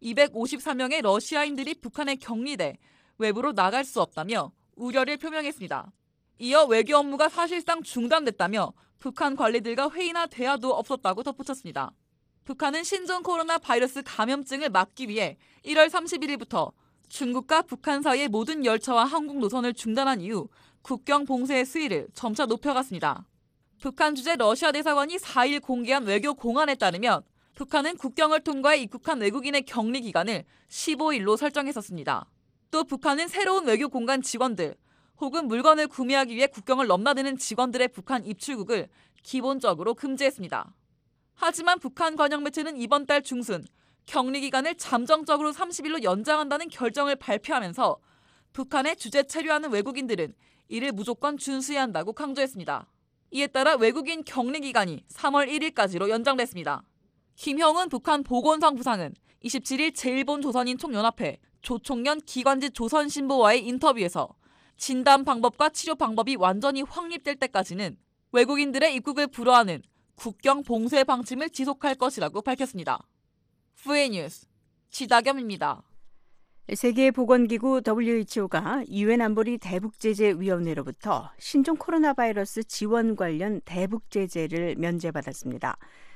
이백오십사 명의 러시아인들이 북한에 격리돼 외부로 나갈 수 없다며 우려를 표명했습니다. 이어 외교 업무가 사실상 중단됐다며 북한 관리들과 회의나 대화도 없었다고 덧붙였습니다. 북한은 신종 코로나 바이러스 감염증을 막기 위해 일월 삼십일일부터 중국과 북한 사이의 모든 열차와 항공 노선을 중단한 이후 국경 봉쇄의 수위를 점차 높여갔습니다. 북한 주재 러시아 대사관이 사일 공개한 외교 공안에 따르면 북한은 국경을 통과해 입국한 외국인의 격리 기간을 십오일로 설정했었습니다. 또 북한은 새로운 외교 공간 직원들 혹은 물건을 구매하기 위해 국경을 넘나드는 직원들의 북한 입출국을 기본적으로 금지했습니다. 하지만 북한 관영 매체는 이번 달 중순 격리 기간을 잠정적으로 삼십일로 연장한다는 결정을 발표하면서 북한에 주재 체류하는 외국인들은 이를 무조건 준수해야 한다고 강조했습니다. 이에 따라 외국인 격리 기간이 삼월 일일까지로 연장됐습니다. 김형은 북한 보건상 부상은 이십칠일 제일본 조선인 총연합회 조총련 기관지 조선신보와의 인터뷰에서 진단 방법과 치료 방법이 완전히 확립될 때까지는 외국인들의 입국을 불허하는 국경 봉쇄 방침을 지속할 것이라고 밝혔습니다. 브이에이 뉴스 지다겸입니다. 세계보건기구 더블유에이치오가 유엔 안보리 대북제재위원회로부터 신종 코로나 바이러스 지원 관련 대북제재를 면제받았습니다.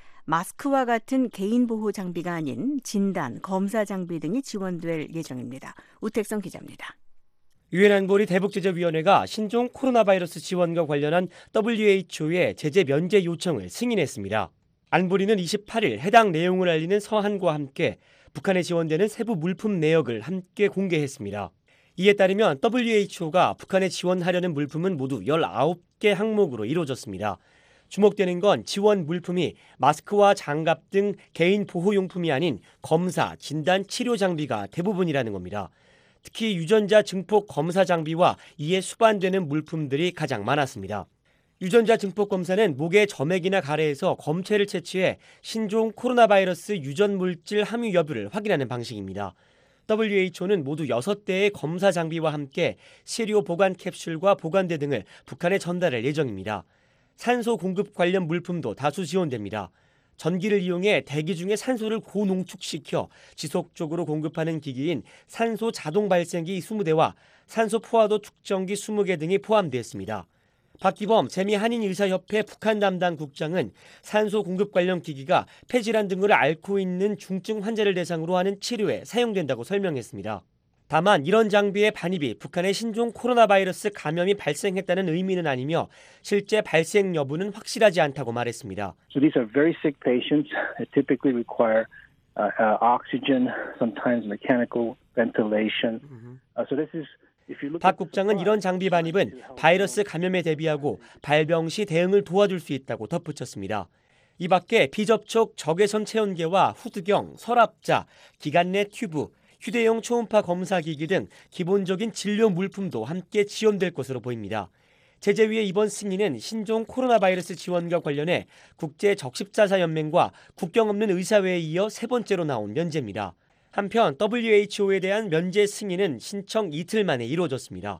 마스크와 같은 개인보호 장비가 아닌 진단, 검사 장비 등이 지원될 예정입니다. 우택성 기자입니다. 유엔 안보리 대북제재위원회가 신종 코로나 바이러스 지원과 관련한 더블유에이치오의 제재 면제 요청을 승인했습니다. 안보리는 이십팔일 해당 내용을 알리는 서한과 함께 북한에 지원되는 세부 물품 내역을 함께 공개했습니다. 이에 따르면 더블유에이치오가 북한에 지원하려는 물품은 모두 열아홉 개 항목으로 이루어졌습니다. 주목되는 건 지원 물품이 마스크와 장갑 등 개인 보호용품이 아닌 검사, 진단, 치료 장비가 대부분이라는 겁니다. 특히 유전자 증폭 검사 장비와 이에 수반되는 물품들이 가장 많았습니다. 유전자 증폭 검사는 목의 점액이나 가래에서 검체를 채취해 신종 코로나 바이러스 유전 물질 함유 여부를 확인하는 방식입니다. 더블유에이치오는 모두 여섯 대의 검사 장비와 함께 시료 보관 캡슐과 보관대 등을 북한에 전달할 예정입니다. 산소 공급 관련 물품도 다수 지원됩니다. 전기를 이용해 대기 중에 산소를 고농축시켜 지속적으로 공급하는 기기인 산소 자동 발생기 이십 대와 산소 포화도 측정기 이십 개 등이 포함되었습니다. 박기범 재미한인의사협회 북한 담당 국장은 산소 공급 관련 기기가 폐질환 등을 앓고 있는 중증 환자를 대상으로 하는 치료에 사용된다고 설명했습니다. 다만 이런 장비의 반입이 북한의 신종 코로나 바이러스 감염이 발생했다는 의미는 아니며 실제 발생 여부는 확실하지 않다고 말했습니다. So these are very sick patients that typically require uh, uh, oxygen, sometimes mechanical ventilation. Uh, so this is 박 국장은 이런 장비 반입은 바이러스 감염에 대비하고 발병 시 대응을 도와줄 수 있다고 덧붙였습니다. 이 밖에 비접촉 적외선 체온계와 후두경, 서랍자, 기관 내 튜브, 휴대용 초음파 검사기기 등 기본적인 진료 물품도 함께 지원될 것으로 보입니다. 제재위의 이번 승인은 신종 코로나 바이러스 지원과 관련해 국제적십자사연맹과 국경 없는 의사회에 이어 세 번째로 나온 면제입니다. 한편 더블유에이치오에 대한 면제 승인은 신청 이틀 만에 이루어졌습니다.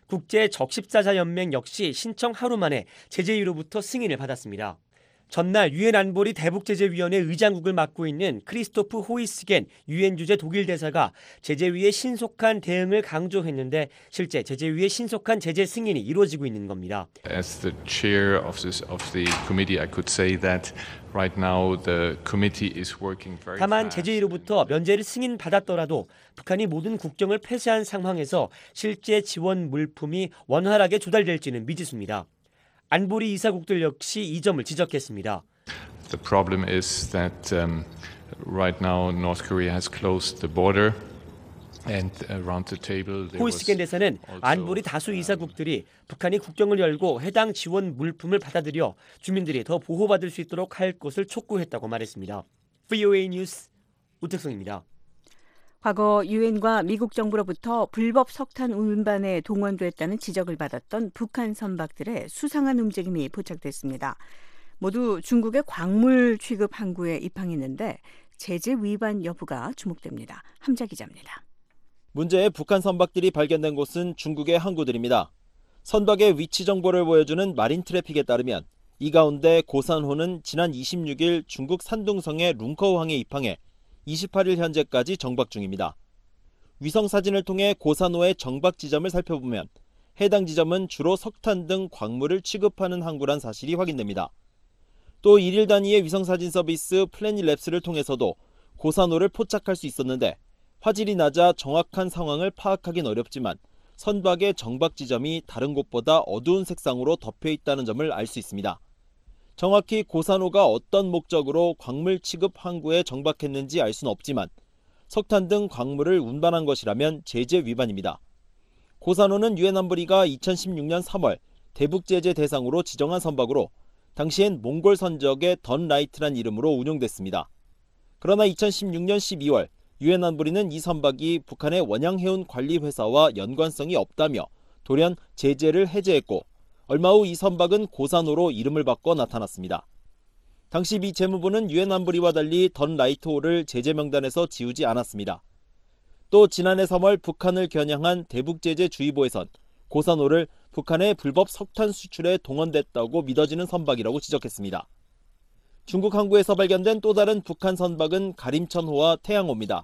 국제적십자사연맹 역시 신청 하루 만에 제재위로부터 승인을 받았습니다. 전날 유엔 안보리 대북제재위원회 의장국을 맡고 있는 크리스토프 호이스겐 유엔 주재 독일 대사가 제재위의 신속한 대응을 강조했는데 실제 제재위의 신속한 제재 승인이 이루어지고 있는 겁니다. As the chair of this of the committee, I could say that right now the committee is working very. 다만 제재위로부터 면제를 승인받았더라도 북한이 모든 국경을 폐쇄한 상황에서 실제 지원 물품이 원활하게 조달될지는 미지수입니다. 안보리 이사국들 역시 이 점을 지적했습니다. The problem is that um, right now North Korea has closed the border and around the table there was 호이스겐 대사는 안보리 다수 이사국들이 북한이 국경을 열고 해당 지원 물품을 받아들여 주민들이 더 보호받을 수 있도록 할 것을 촉구했다고 말했습니다. 브이오에이 뉴스 우택성입니다. 과거 유엔과 미국 정부로부터 불법 석탄 운반에 동원됐다는 지적을 받았던 북한 선박들의 수상한 움직임이 포착됐습니다. 모두 중국의 광물 취급 항구에 입항했는데 제재 위반 여부가 주목됩니다. 함자 기자입니다. 문제의 북한 선박들이 발견된 곳은 중국의 항구들입니다. 선박의 위치 정보를 보여주는 마린 트래픽에 따르면 이 가운데 고산호는 지난 이십육일 중국 산둥성의 룽커우항에 입항해 이십팔일 현재까지 정박 중입니다. 위성 사진을 통해 고산호의 정박 지점을 살펴보면 해당 지점은 주로 석탄 등 광물을 취급하는 항구란 사실이 확인됩니다. 또 일일 단위의 위성사진 서비스 플래닛랩스를 통해서도 고산호를 포착할 수 있었는데 화질이 낮아 정확한 상황을 파악하긴 어렵지만 선박의 정박 지점이 다른 곳보다 어두운 색상으로 덮여 있다는 점을 알 수 있습니다. 정확히 고산호가 어떤 목적으로 광물 취급 항구에 정박했는지 알 수는 없지만 석탄 등 광물을 운반한 것이라면 제재 위반입니다. 고산호는 유엔 안보리가 이천십육 년 삼월 대북 제재 대상으로 지정한 선박으로 당시엔 몽골 선적의 던라이트란 이름으로 운용됐습니다. 그러나 이천십육 년 십이월 유엔 안보리는 이 선박이 북한의 원양해운 관리회사와 연관성이 없다며 돌연 제재를 해제했고 얼마 후 이 선박은 고산호로 이름을 바꿔 나타났습니다. 당시 미 재무부는 유엔 안보리와 달리 던라이트호를 제재 명단에서 지우지 않았습니다. 또 지난해 삼월 북한을 겨냥한 대북제재주의보에선 고산호를 북한의 불법 석탄 수출에 동원됐다고 믿어지는 선박이라고 지적했습니다. 중국 항구에서 발견된 또 다른 북한 선박은 가림천호와 태양호입니다.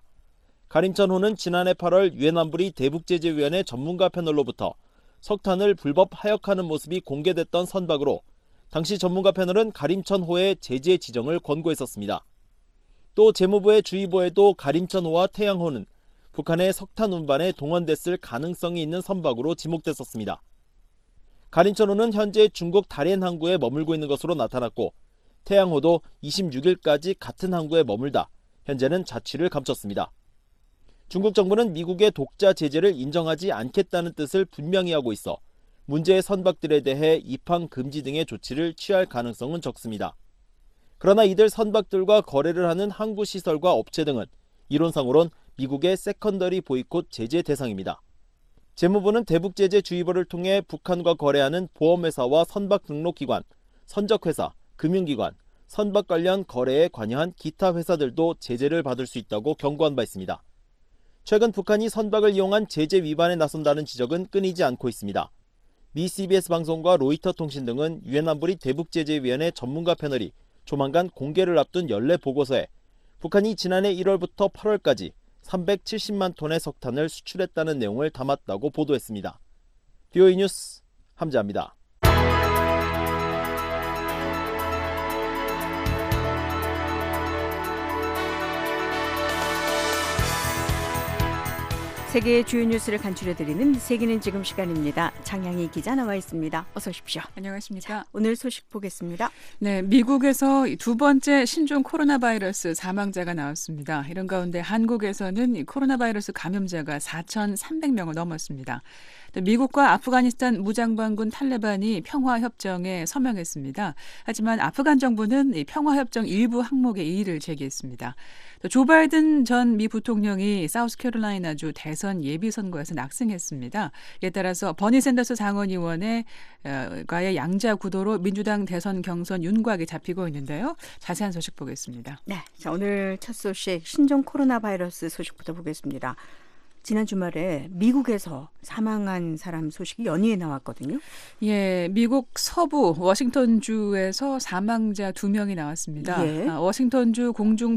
가림천호는 지난해 팔월 유엔 안보리 대북제재위원회 전문가 패널로부터 석탄을 불법 하역하는 모습이 공개됐던 선박으로 당시 전문가 패널은 가림천호의 제재 지정을 권고했었습니다. 또 재무부의 주의보에도 가림천호와 태양호는 북한의 석탄 운반에 동원됐을 가능성이 있는 선박으로 지목됐었습니다. 가림천호는 현재 중국 다롄 항구에 머물고 있는 것으로 나타났고 태양호도 이십육 일까지 같은 항구에 머물다 현재는 자취를 감췄습니다. 중국 정부는 미국의 독자 제재를 인정하지 않겠다는 뜻을 분명히 하고 있어 문제의 선박들에 대해 입항 금지 등의 조치를 취할 가능성은 적습니다. 그러나 이들 선박들과 거래를 하는 항구 시설과 업체 등은 이론상으론 미국의 세컨더리 보이콧 제재 대상입니다. 재무부는 대북제재주의보를 통해 북한과 거래하는 보험회사와 선박 등록기관, 선적회사, 금융기관, 선박 관련 거래에 관여한 기타 회사들도 제재를 받을 수 있다고 경고한 바 있습니다. 최근 북한이 선박을 이용한 제재 위반에 나선다는 지적은 끊이지 않고 있습니다. 미 씨비에스 방송과 로이터 통신 등은 유엔 안보리 대북제재위원회 전문가 패널이 조만간 공개를 앞둔 연례 보고서에 북한이 지난해 일월부터 팔월까지 삼백칠십만 톤의 석탄을 수출했다는 내용을 담았다고 보도했습니다. 비오이 뉴스 함재합니다. 세계의 주요 뉴스를 간추려드리는 세계는 지금 시간입니다. 장양희 기자 나와 있습니다. 어서 오십시오. 안녕하십니까. 자, 오늘 소식 보겠습니다. 네, 미국에서 두 번째 신종 코로나 바이러스 사망자가 나왔습니다. 이런 가운데 한국에서는 코로나 바이러스 감염자가 사천삼백 명을 넘었습니다. 미국과 아프가니스탄 무장반군 탈레반이 평화협정에 서명했습니다. 하지만 아프간 정부는 이 평화협정 일부 항목의 이의를 제기했습니다. 또 조 바이든 전 미 부통령이 사우스캐롤라이나주 대선 예비선거에서 낙승했습니다. 이에 따라서 버니 샌더스 상원의원의 과의 양자 구도로 민주당 대선 경선 윤곽이 잡히고 있는데요. 자세한 소식 보겠습니다. 네, 자 오늘 첫 소식 신종 코로나 바이러스 소식부터 보겠습니다. 지난 주말에 미국에서 사망한 사람 소식이 연이에 나왔거든요. 예, 미국 서부 워싱턴주에서 사망자 두 명이 나왔습니다. 예. 아, 워싱턴주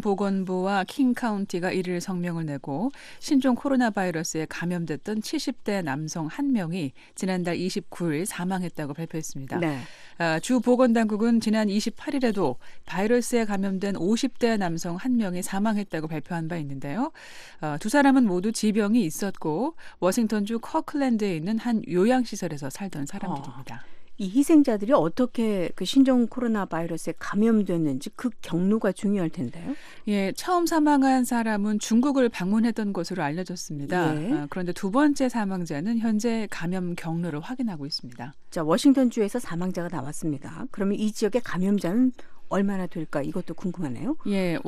공중보건부와 킹카운티가 이를 성명을 내고 신종 코로나 바이러스에 감염됐던 칠십 대 남성 한 명이 지난달 이십구 일 사망했다고 발표했습니다. 네. 아, 주 보건당국은 지난 이십팔 일에도 바이러스에 감염된 오십 대 남성 한 명이 사망했다고 발표한 바 있는데요. 어, 두 사람은 모두 지병이 있었고 워싱턴주 커클랜드에 있는 한 요양시설에서 살던 사람들입니다. 어, 이 희생자들이 어떻게 그 신종 코로나 바이러스에 감염됐는지 그 경로가 중요할 텐데요. 예, 처음 사망한 사람은 중국을 방문했던 것으로 알려졌습니다. 예. 아, 그런데 두 번째 사망자는 현재 감염 경로를 확인하고 있습니다. 자, 워싱턴주에서 사망자가 나왔습니다. 그러면 이 지역의 감염자는 얼마나 될까 이것도 궁금하네요. 예,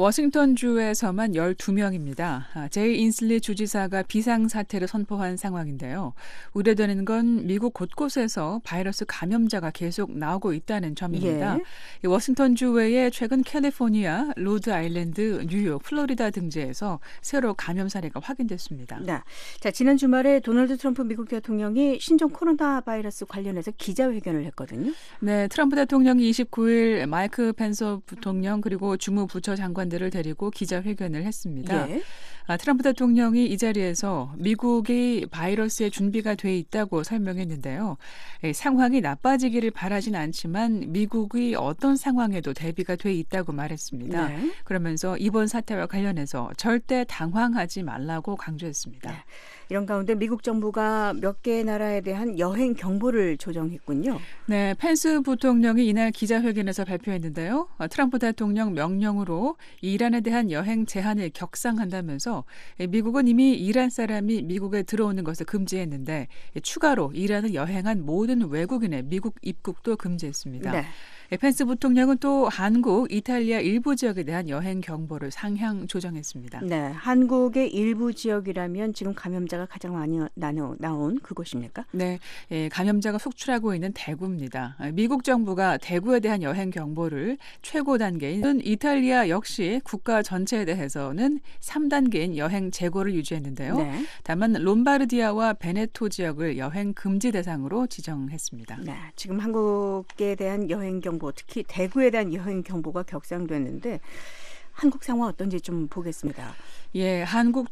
워싱턴주에서만 열두 명입니다. 아, 제이 인슬리 주지사가 비상사태를 선포한 상황인데요. 우려되는 건 미국 곳곳에서 바이러스 감염자가 계속 나오고 있다는 점입니다. 예. 이 워싱턴주 외에 최근 캘리포니아, 로드아일랜드, 뉴욕, 플로리다 등지에서 새로 감염 사례가 확인됐습니다. 네. 자, 지난 주말에 도널드 트럼프 미국 대통령이 신종 코로나 바이러스 관련해서 기자회견을 했거든요. 네, 트럼프 대통령이 이십구 일 마이크 펜서 부통령 그리고 주무부처 장관들을 데리고 기자회견을 했습니다. 예. 아, 트럼프 대통령이 이 자리에서 미국이 바이러스에 준비가 돼 있다고 설명했는데요. 예, 상황이 나빠지기를 바라진 않지만 미국이 어떤 상황에도 대비가 돼 있다고 말했습니다. 네. 그러면서 이번 사태와 관련해서 절대 당황하지 말라고 강조했습니다. 네. 이런 가운데 미국 정부가 몇 개의 나라에 대한 여행 경보를 조정했군요. 네, 펜스 부통령이 이날 기자회견에서 발표했는데요. 트럼프 대통령 명령으로 이란에 대한 여행 제한을 격상한다면서 미국은 이미 이란 사람이 미국에 들어오는 것을 금지했는데 추가로 이란을 여행한 모든 외국인의 미국 입국도 금지했습니다. 네. 펜스 부통령은 또 한국, 이탈리아 일부 지역에 대한 여행 경보를 상향 조정했습니다. 네, 한국의 일부 지역이라면 지금 감염자가 가장 많이 나온 그곳입니까? 네, 감염자가 속출하고 있는 대구입니다. 미국 정부가 대구에 대한 여행 경보를 최고 단계인 이탈리아 역시 국가 전체에 대해서는 삼 단계인 여행 재고를 유지했는데요. 네. 다만 롬바르디아와 베네토 지역을 여행 금지 대상으로 지정했습니다. 네, 지금 한국에 대한 여행 경보 특히 대구에 대한 여행 경보가 격상됐는데 한국 상황 어떤지 좀 보겠습니다. 예,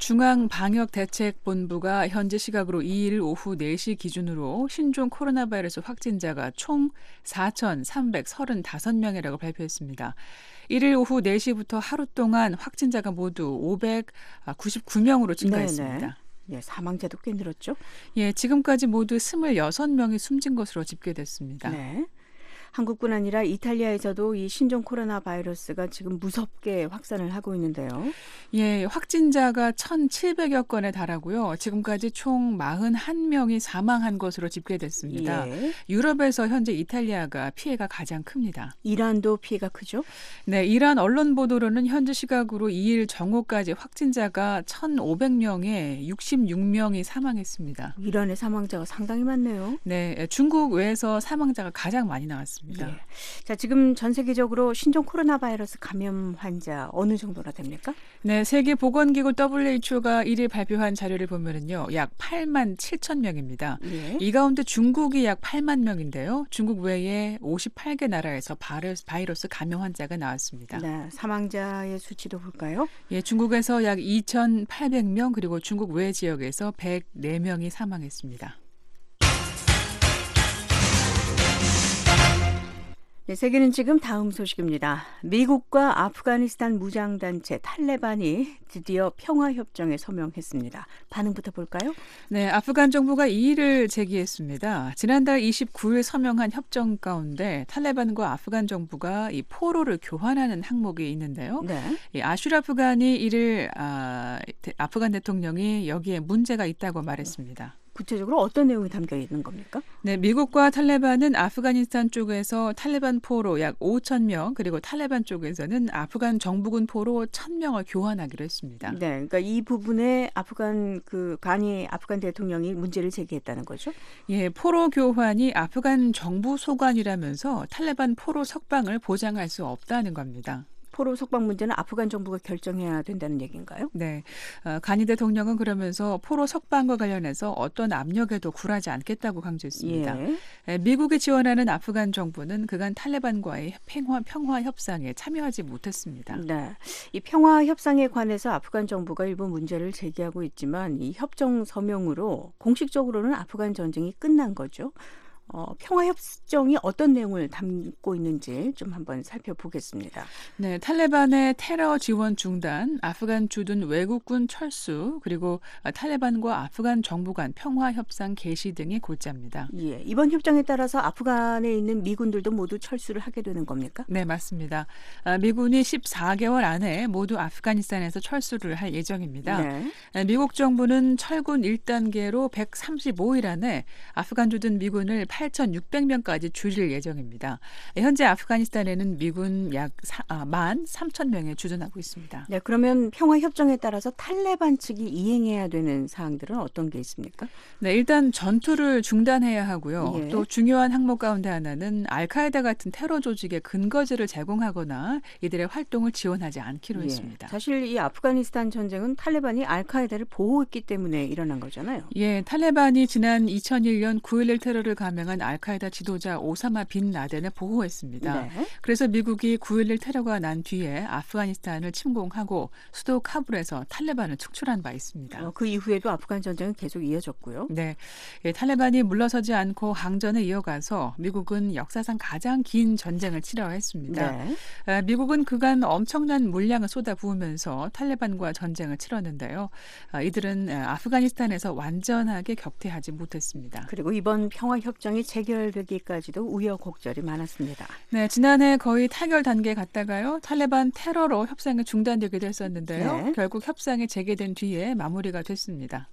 한국중앙방역대책본부가 현재 시각으로 이일 오후 네 시 기준으로 신종 코로나 바이러스 확진자가 총 사천삼백삼십오 명이라고 발표했습니다. 일일 오후 네 시부터 하루 동안 확진자가 모두 오백구십구 명으로 증가했습니다. 네네. 예, 사망자도 꽤 늘었죠? 예, 지금까지 모두 이십육 명이 숨진 것으로 집계됐습니다. 네. 한국뿐 아니라 이탈리아에서도 이 신종 코로나 바이러스가 지금 무섭게 확산을 하고 있는데요. 예, 확진자가 천칠백여 건에 달하고요. 지금까지 총 사십일 명이 사망한 것으로 집계됐습니다. 예. 유럽에서 현재 이탈리아가 피해가 가장 큽니다. 이란도 피해가 크죠? 네, 이란 언론 보도로는 현재 시각으로 이일 정오까지 확진자가 천오백 명에 육십육 명이 사망했습니다. 이란의 사망자가 상당히 많네요. 네, 중국 외에서 사망자가 가장 많이 나왔습니다. 예. 자, 지금 전 세계적으로 신종 코로나 바이러스 감염 환자 어느 정도나 됩니까? 네, 세계보건기구 더블유에이치오가 일일 발표한 자료를 보면은요, 약 팔만 칠천 명입니다. 예. 이 가운데 중국이 약 팔만 명인데요. 중국 외에 오십팔 개 나라에서 바이러스, 바이러스 감염 환자가 나왔습니다. 네, 사망자의 수치도 볼까요? 예, 중국에서 약 이천팔백 명 그리고 중국 외 지역에서 백사 명이 사망했습니다. 네, 세계는 지금 다음 소식입니다. 미국과 아프가니스탄 무장단체 탈레반이 드디어 평화협정에 서명했습니다. 반응부터 볼까요? 네, 아프간 정부가 이의를 제기했습니다. 지난달 이십구일 서명한 협정 가운데 탈레반과 아프간 정부가 이 포로를 교환하는 항목이 있는데요. 네. 이 아슈라프간이 이를 아, 아프간 대통령이 여기에 문제가 있다고 말했습니다. 구체적으로 어떤 내용이 담겨 있는 겁니까? 네, 미국과 탈레반은 아프가니스탄 쪽에서 탈레반 포로 약 오천 명 그리고 탈레반 쪽에서는 아프간 정부군 포로 천 명을 교환하기로 했습니다. 네, 그러니까 이 부분에 아프간 그 가니 아프간 대통령이 문제를 제기했다는 거죠? 예, 포로 교환이 아프간 정부 소관이라면서 탈레반 포로 석방을 보장할 수 없다는 겁니다. 포로 석방 문제는 아프간 정부가 결정해야 된다는 얘기인가요? 네, 어, 가니 대통령은 그러면서 포로 석방과 관련해서 어떤 압력에도 굴하지 않겠다고 강조했습니다. 예. 에, 미국이 지원하는 아프간 정부는 그간 탈레반과의 평화, 평화 협상에 참여하지 못했습니다. 네, 이 평화 협상에 관해서 아프간 정부가 일부 문제를 제기하고 있지만 이 협정 서명으로 공식적으로는 아프간 전쟁이 끝난 거죠. 어, 평화협정이 어떤 내용을 담고 있는지 좀 한번 살펴보겠습니다. 네, 탈레반의 테러 지원 중단, 아프간 주둔 외국군 철수, 그리고 탈레반과 아프간 정부 간 평화협상 개시 등이 골자입니다. 예, 이번 협정에 따라서 아프간에 있는 미군들도 모두 철수를 하게 되는 겁니까? 네, 맞습니다. 아, 미군이 십사 개월 안에 모두 아프가니스탄에서 철수를 할 예정입니다. 네. 미국 정부는 철군 일 단계로 백삼십오 일 안에 아프간 주둔 미군을 팔천육백 명까지 줄일 예정입니다. 현재 아프가니스탄에는 미군 약 만 삼천 명에 주둔하고 있습니다. 네, 그러면 평화협정에 따라서 탈레반 측이 이행해야 되는 사항들은 어떤 게 있습니까? 네, 일단 전투를 중단해야 하고요. 예. 또 중요한 항목 가운데 하나는 알카에다 같은 테러 조직의 근거지를 제공하거나 이들의 활동을 지원하지 않기로 예. 했습니다. 사실 이 아프가니스탄 전쟁은 탈레반이 알카에다를 보호했기 때문에 일어난 거잖아요. 예, 탈레반이 지난 이천일 년 구일일 테러를 감행 사망한 알카에다 지도자 오사마 빈 라덴을 보호했습니다. 네. 그래서 미국이 구일일 테러가 난 뒤에 아프가니스탄을 침공하고 수도 카불에서 탈레반을 축출한 바 있습니다. 어, 그 이후에도 아프간 전쟁은 계속 이어졌고요. 네, 예, 탈레반이 물러서지 않고 항전을 이어가서 미국은 역사상 가장 긴 전쟁을 치러했습니다. 네. 아, 미국은 그간 엄청난 물량을 쏟아부으면서 탈레반과 전쟁을 치렀는데요. 아, 이들은 아프가니스탄에서 완전하게 격퇴하지 못했습니다. 그리고 이번 평화협정이 체결되기까지도 우여곡절이 많았습니다. 네, 지난해 거의 타결 단계에 갔다가요. 탈레반 테러로 협상이 중단되기도 했었는데요. 네. 결국 협상이 재개된 뒤에 마무리가 됐습니다.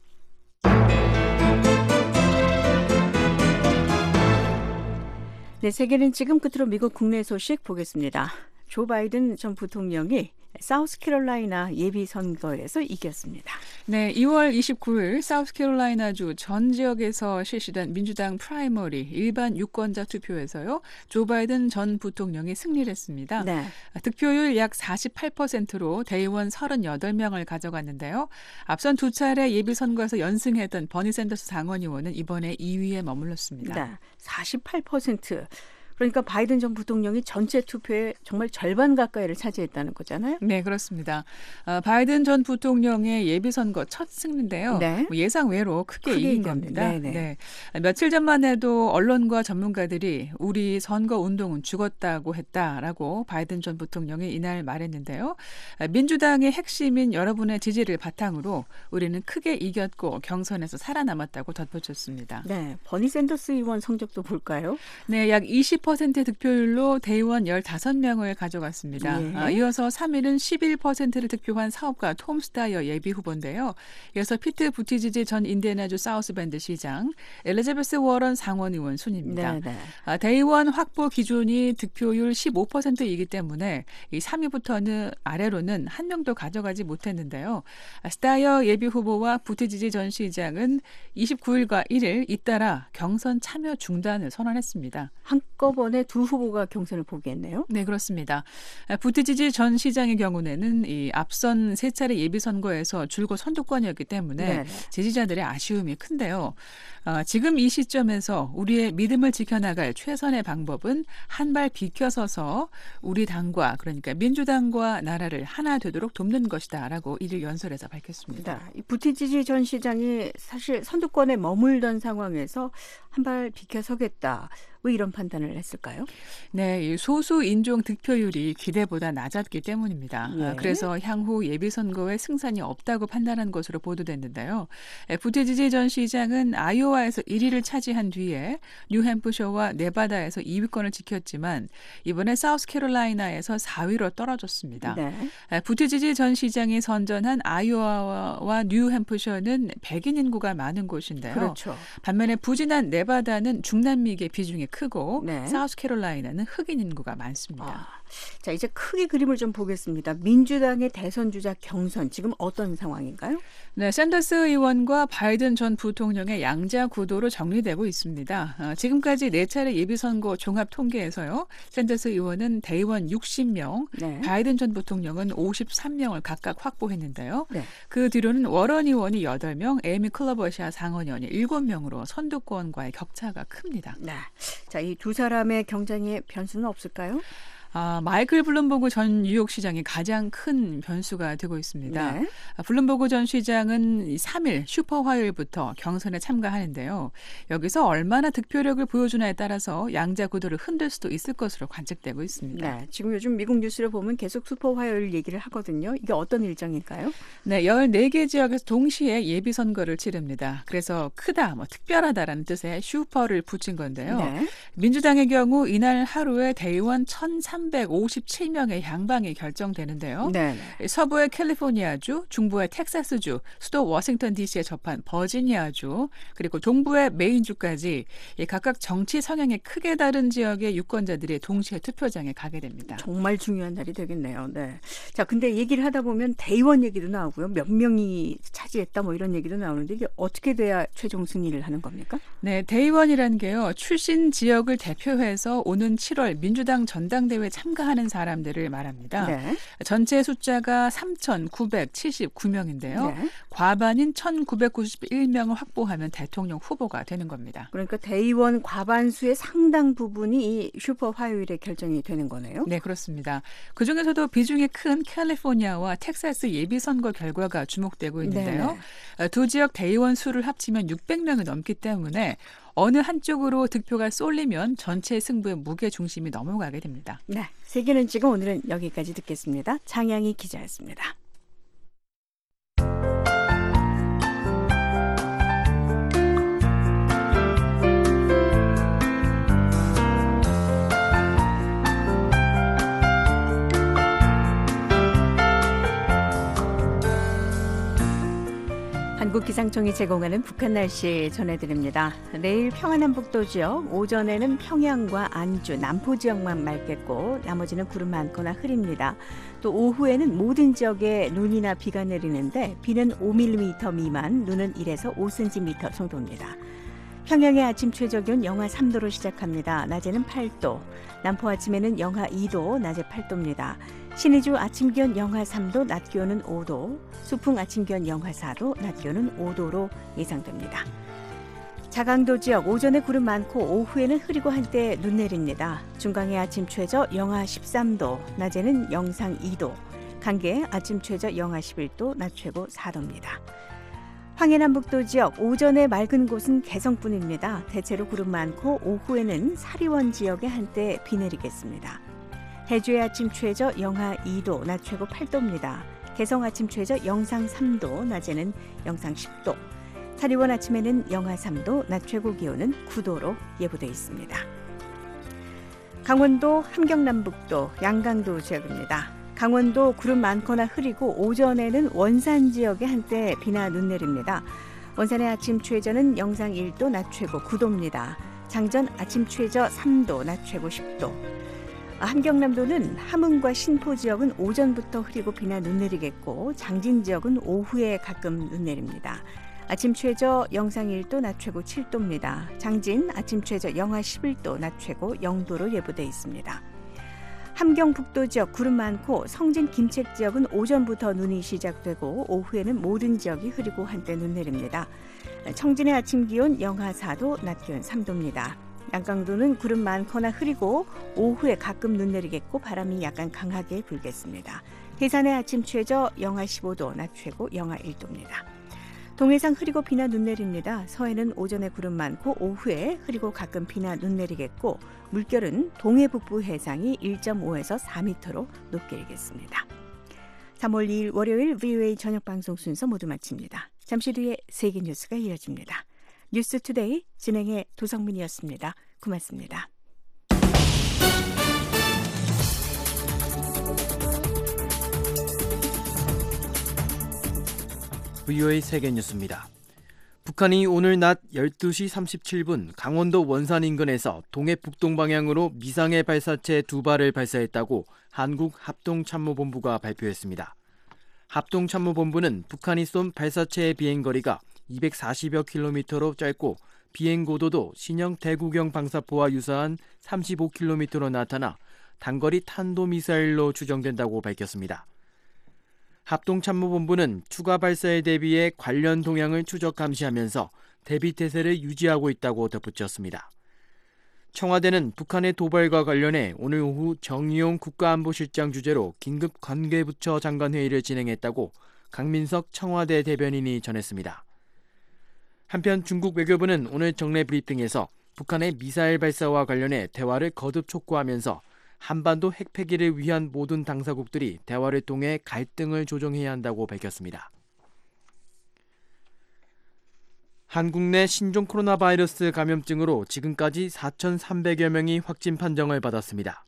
네, 세계는 지금 끝으로 미국 국내 소식 보겠습니다. 조 바이든 전 부통령이 사우스캐롤라이나 예비선거에서 이겼습니다. 네, 이월 이십구일 사우스캐롤라이나주 전 지역에서 실시된 민주당 프라이머리 일반 유권자 투표에서요. 조 바이든 전 부통령이 승리를 했습니다. 네. 득표율 약 사십팔 퍼센트로 대의원 서른여덟 명을 가져갔는데요. 앞선 두 차례 예비선거에서 연승했던 버니 샌더스 상원의원은 이번에 이 위에 머물렀습니다. 네, 사십팔 퍼센트. 그러니까 바이든 전 부통령이 전체 투표의 정말 절반 가까이를 차지했다는 거잖아요. 네, 그렇습니다. 어, 바이든 전 부통령의 예비선거 첫 승리인데요. 네. 뭐 예상 외로 크게, 크게 이긴 겁니다. 네네. 네. 며칠 전만 해도 언론과 전문가들이 우리 선거 운동은 죽었다고 했다라고 바이든 전 부통령이 이날 말했는데요. 민주당의 핵심인 여러분의 지지를 바탕으로 우리는 크게 이겼고 경선에서 살아남았다고 덧붙였습니다. 네, 버니 샌더스 의원 성적도 볼까요? 네, 약 이십 퍼센트 득표율로 대의원 열다섯 명을 가져갔습니다. 예. 아, 이어서 삼 위는 십일 퍼센트를 득표한 사업가 톰 스타이어 예비 후보인데요. 이어서 피트 부티지지 전 인디애나주 사우스밴드 시장, 엘리자베스 워런 상원의원 순입니다. 네, 네. 아, 대의원 확보 기준이 득표율 십오 퍼센트이기 때문에 이 삼 위부터는 아래로는 한 명도 가져가지 못했는데요. 아, 스타이어 예비 후보와 부티지지 전 시장은 이십구일과 일일 잇따라 경선 참여 중단을 선언했습니다. 한꺼번에 두 후보가 경선을 보겠네요. 네, 그렇습니다. 부티지지 전 시장의 경우에는 이 앞선 세 차례 예비선거에서 줄곧 선두권이었기 때문에 네네. 지지자들의 아쉬움이 큰데요. 어, 지금 이 시점에서 우리의 믿음을 지켜나갈 최선의 방법은 한 발 비켜서서 우리 당과 그러니까 민주당과 나라를 하나 되도록 돕는 것이다라고 이를 연설에서 밝혔습니다. 이 부티지지 전 시장이 사실 선두권에 머물던 상황에서 한 발 비켜서겠다. 왜 이런 판단을 했을까요? 네, 이 소수 인종 득표율이 기대보다 낮았기 때문입니다. 예. 아, 그래서 향후 예비선거에 승산이 없다고 판단한 것으로 보도됐는데요. 부티지지 전 시장은 아이오와에서 일 위를 차지한 뒤에 뉴햄프셔와 네바다에서 이 위권을 지켰지만 이번에 사우스캐롤라이나에서 사 위로 떨어졌습니다. 네. 부티지지 전 시장이 선전한 아이오와와 뉴햄프셔는 백인 인구가 많은 곳인데요. 그렇죠. 반면에 부진한 네바다는 중남미계 비중이 크고 네. 사우스캐롤라이나는 흑인 인구가 많습니다. 아, 자, 이제 크게 그림을 좀 보겠습니다. 민주당의 대선 주자 경선 지금 어떤 상황인가요? 네, 샌더스 의원과 바이든 전 부통령의 양자 구도로 정리되고 있습니다. 어, 지금까지 네 차례 예비선거 종합 통계에서요. 샌더스 의원은 대의원 육십 명, 네. 바이든 전 부통령은 오십삼 명을 각각 확보했는데요. 네. 그 뒤로는 워런 의원이 여덟 명, 에이미 클러버샤 상원의원이 일곱 명으로 선두권과의 격차가 큽니다. 네. 자, 이 두 사람의 경쟁에 변수는 없을까요? 아, 마이클 블룸버그 전 뉴욕시장이 가장 큰 변수가 되고 있습니다. 네. 아, 블룸버그 전 시장은 삼 일 슈퍼 화요일부터 경선에 참가하는데요. 여기서 얼마나 득표력을 보여주냐에 따라서 양자 구도를 흔들 수도 있을 것으로 관측되고 있습니다. 네, 지금 요즘 미국 뉴스를 보면 계속 슈퍼 화요일 얘기를 하거든요. 이게 어떤 일정일까요? 네, 열네 개 지역에서 동시에 예비선거를 치릅니다. 그래서 크다, 뭐 특별하다라는 뜻의 슈퍼를 붙인 건데요. 네. 민주당의 경우 이날 하루에 대의원 천삼백오십칠 명의 향방이 결정되는데요. 네. 서부의 캘리포니아주, 중부의 텍사스주, 수도 워싱턴 디씨에 접한 버지니아주, 그리고 동부의 메인주까지 각각 정치 성향이 크게 다른 지역의 유권자들이 동시에 투표장에 가게 됩니다. 정말 중요한 날이 되겠네요. 네. 자, 근데 얘기를 하다 보면 대의원 얘기도 나오고요. 몇 명이 차지했다 뭐 이런 얘기도 나오는데 이게 어떻게 돼야 최종 승리를 하는 겁니까? 네, 대의원이라는 게요. 출신 지역을 대표해서 오는 칠월 민주당 전당대회 참가하는 사람들을 말합니다. 네. 전체 숫자가 삼천구백칠십구 명인데요. 네. 과반인 천구백구십일 명을 확보하면 대통령 후보가 되는 겁니다. 그러니까 대의원 과반수의 상당 부분이 이 슈퍼 화요일에 결정이 되는 거네요. 네, 그렇습니다. 그중에서도 비중이 큰 캘리포니아와 텍사스 예비선거 결과가 주목되고 있는데요. 네네. 두 지역 대의원 수를 합치면 육백 명이 넘기 때문에 어느 한쪽으로 득표가 쏠리면 전체 승부의 무게 중심이 넘어가게 됩니다. 네, 세계는 지금 오늘은 여기까지 듣겠습니다. 장양희 기자였습니다. 한국기상청이 제공하는 북한 날씨 전해드립니다. 내일 평안남북도 지역, 오전에는 평양과 안주, 남포 지역만 맑겠고 나머지는 구름 많거나 흐립니다. 또 오후에는 모든 지역에 눈이나 비가 내리는데 비는 오 밀리미터 미만, 눈은 일에서 오 센티미터 정도입니다. 평양의 아침 최저기온 영하 삼 도로 시작합니다. 낮에는 팔 도, 남포 아침에는 영하 이 도, 낮에 팔 도입니다. 신의주 아침 기온 영하 삼 도, 낮 기온은 오 도, 수풍 아침 기온 영하 사 도, 낮 기온은 오 도로 예상됩니다. 자강도 지역 오전에 구름 많고 오후에는 흐리고 한때 눈 내립니다. 중강의 아침 최저 영하 십삼 도, 낮에는 영상 이 도, 강계 아침 최저 영하 십일 도, 낮 최고 사 도입니다. 황해남북도 지역 오전에 맑은 곳은 개성뿐입니다. 대체로 구름 많고 오후에는 사리원 지역에 한때 비 내리겠습니다. 해주의 아침 최저 영하 이 도, 낮 최고 팔 도입니다. 개성 아침 최저 영상 삼 도, 낮에는 영상 십 도. 사리원 아침에는 영하 삼 도, 낮 최고 기온은 구 도로 예보돼 있습니다. 강원도 함경남북도 양강도 지역입니다. 강원도 구름 많거나 흐리고 오전에는 원산 지역에 한때 비나 눈 내립니다. 원산의 아침 최저는 영상 일 도, 낮 최고 구 도입니다. 장전 아침 최저 삼 도, 낮 최고 십 도. 함경남도는 함흥과 신포 지역은 오전부터 흐리고 비나 눈 내리겠고 장진 지역은 오후에 가끔 눈 내립니다. 아침 최저 영상 일 도, 낮 최고 칠 도입니다. 장진 아침 최저 영하 십일 도, 낮 최고 영 도로 예보돼 있습니다. 함경북도 지역 구름 많고 성진 김책 지역은 오전부터 눈이 시작되고 오후에는 모든 지역이 흐리고 한때 눈 내립니다. 청진의 아침 기온 영하 사 도, 낮 기온 삼 도입니다. 양강도는 구름 많거나 흐리고 오후에 가끔 눈 내리겠고 바람이 약간 강하게 불겠습니다. 해산의 아침 최저 영하 십오 도, 낮 최고 영하 일 도입니다. 동해상 흐리고 비나 눈 내립니다. 서해는 오전에 구름 많고 오후에 흐리고 가끔 비나 눈 내리겠고 물결은 동해 북부 해상이 일 점 오에서 사 미터로 높게 일겠습니다. 삼월 이 일 월요일 브이오에이 저녁 방송 순서 모두 마칩니다. 잠시 뒤에 세계 뉴스가 이어집니다. 뉴스투데이 진행의 도성민이었습니다. 고맙습니다. 브이오에이 세계뉴스입니다. 북한이 오늘 낮 열두 시 삼십칠 분 강원도 원산 인근에서 동해 북동 방향으로 미상의 발사체 두 발을 발사했다고 한국합동참모본부가 발표했습니다. 합동참모본부는 북한이 쏜 발사체의 비행거리가 이백사십여 킬로미터로 짧고 비행고도도 신형 대구경 방사포와 유사한 삼십오 킬로미터로 나타나 단거리 탄도미사일로 추정된다고 밝혔습니다. 합동참모본부는 추가 발사에 대비해 관련 동향을 추적 감시하면서 대비태세를 유지하고 있다고 덧붙였습니다. 청와대는 북한의 도발과 관련해 오늘 오후 정의용 국가안보실장 주재로 긴급 관계부처 장관회의를 진행했다고 강민석 청와대 대변인이 전했습니다. 한편 중국 외교부는 오늘 정례 브리핑에서 북한의 미사일 발사와 관련해 대화를 거듭 촉구하면서 한반도 핵폐기를 위한 모든 당사국들이 대화를 통해 갈등을 조정해야 한다고 밝혔습니다. 한국 내 신종 코로나 바이러스 감염증으로 지금까지 사천삼백여 명이 확진 판정을 받았습니다.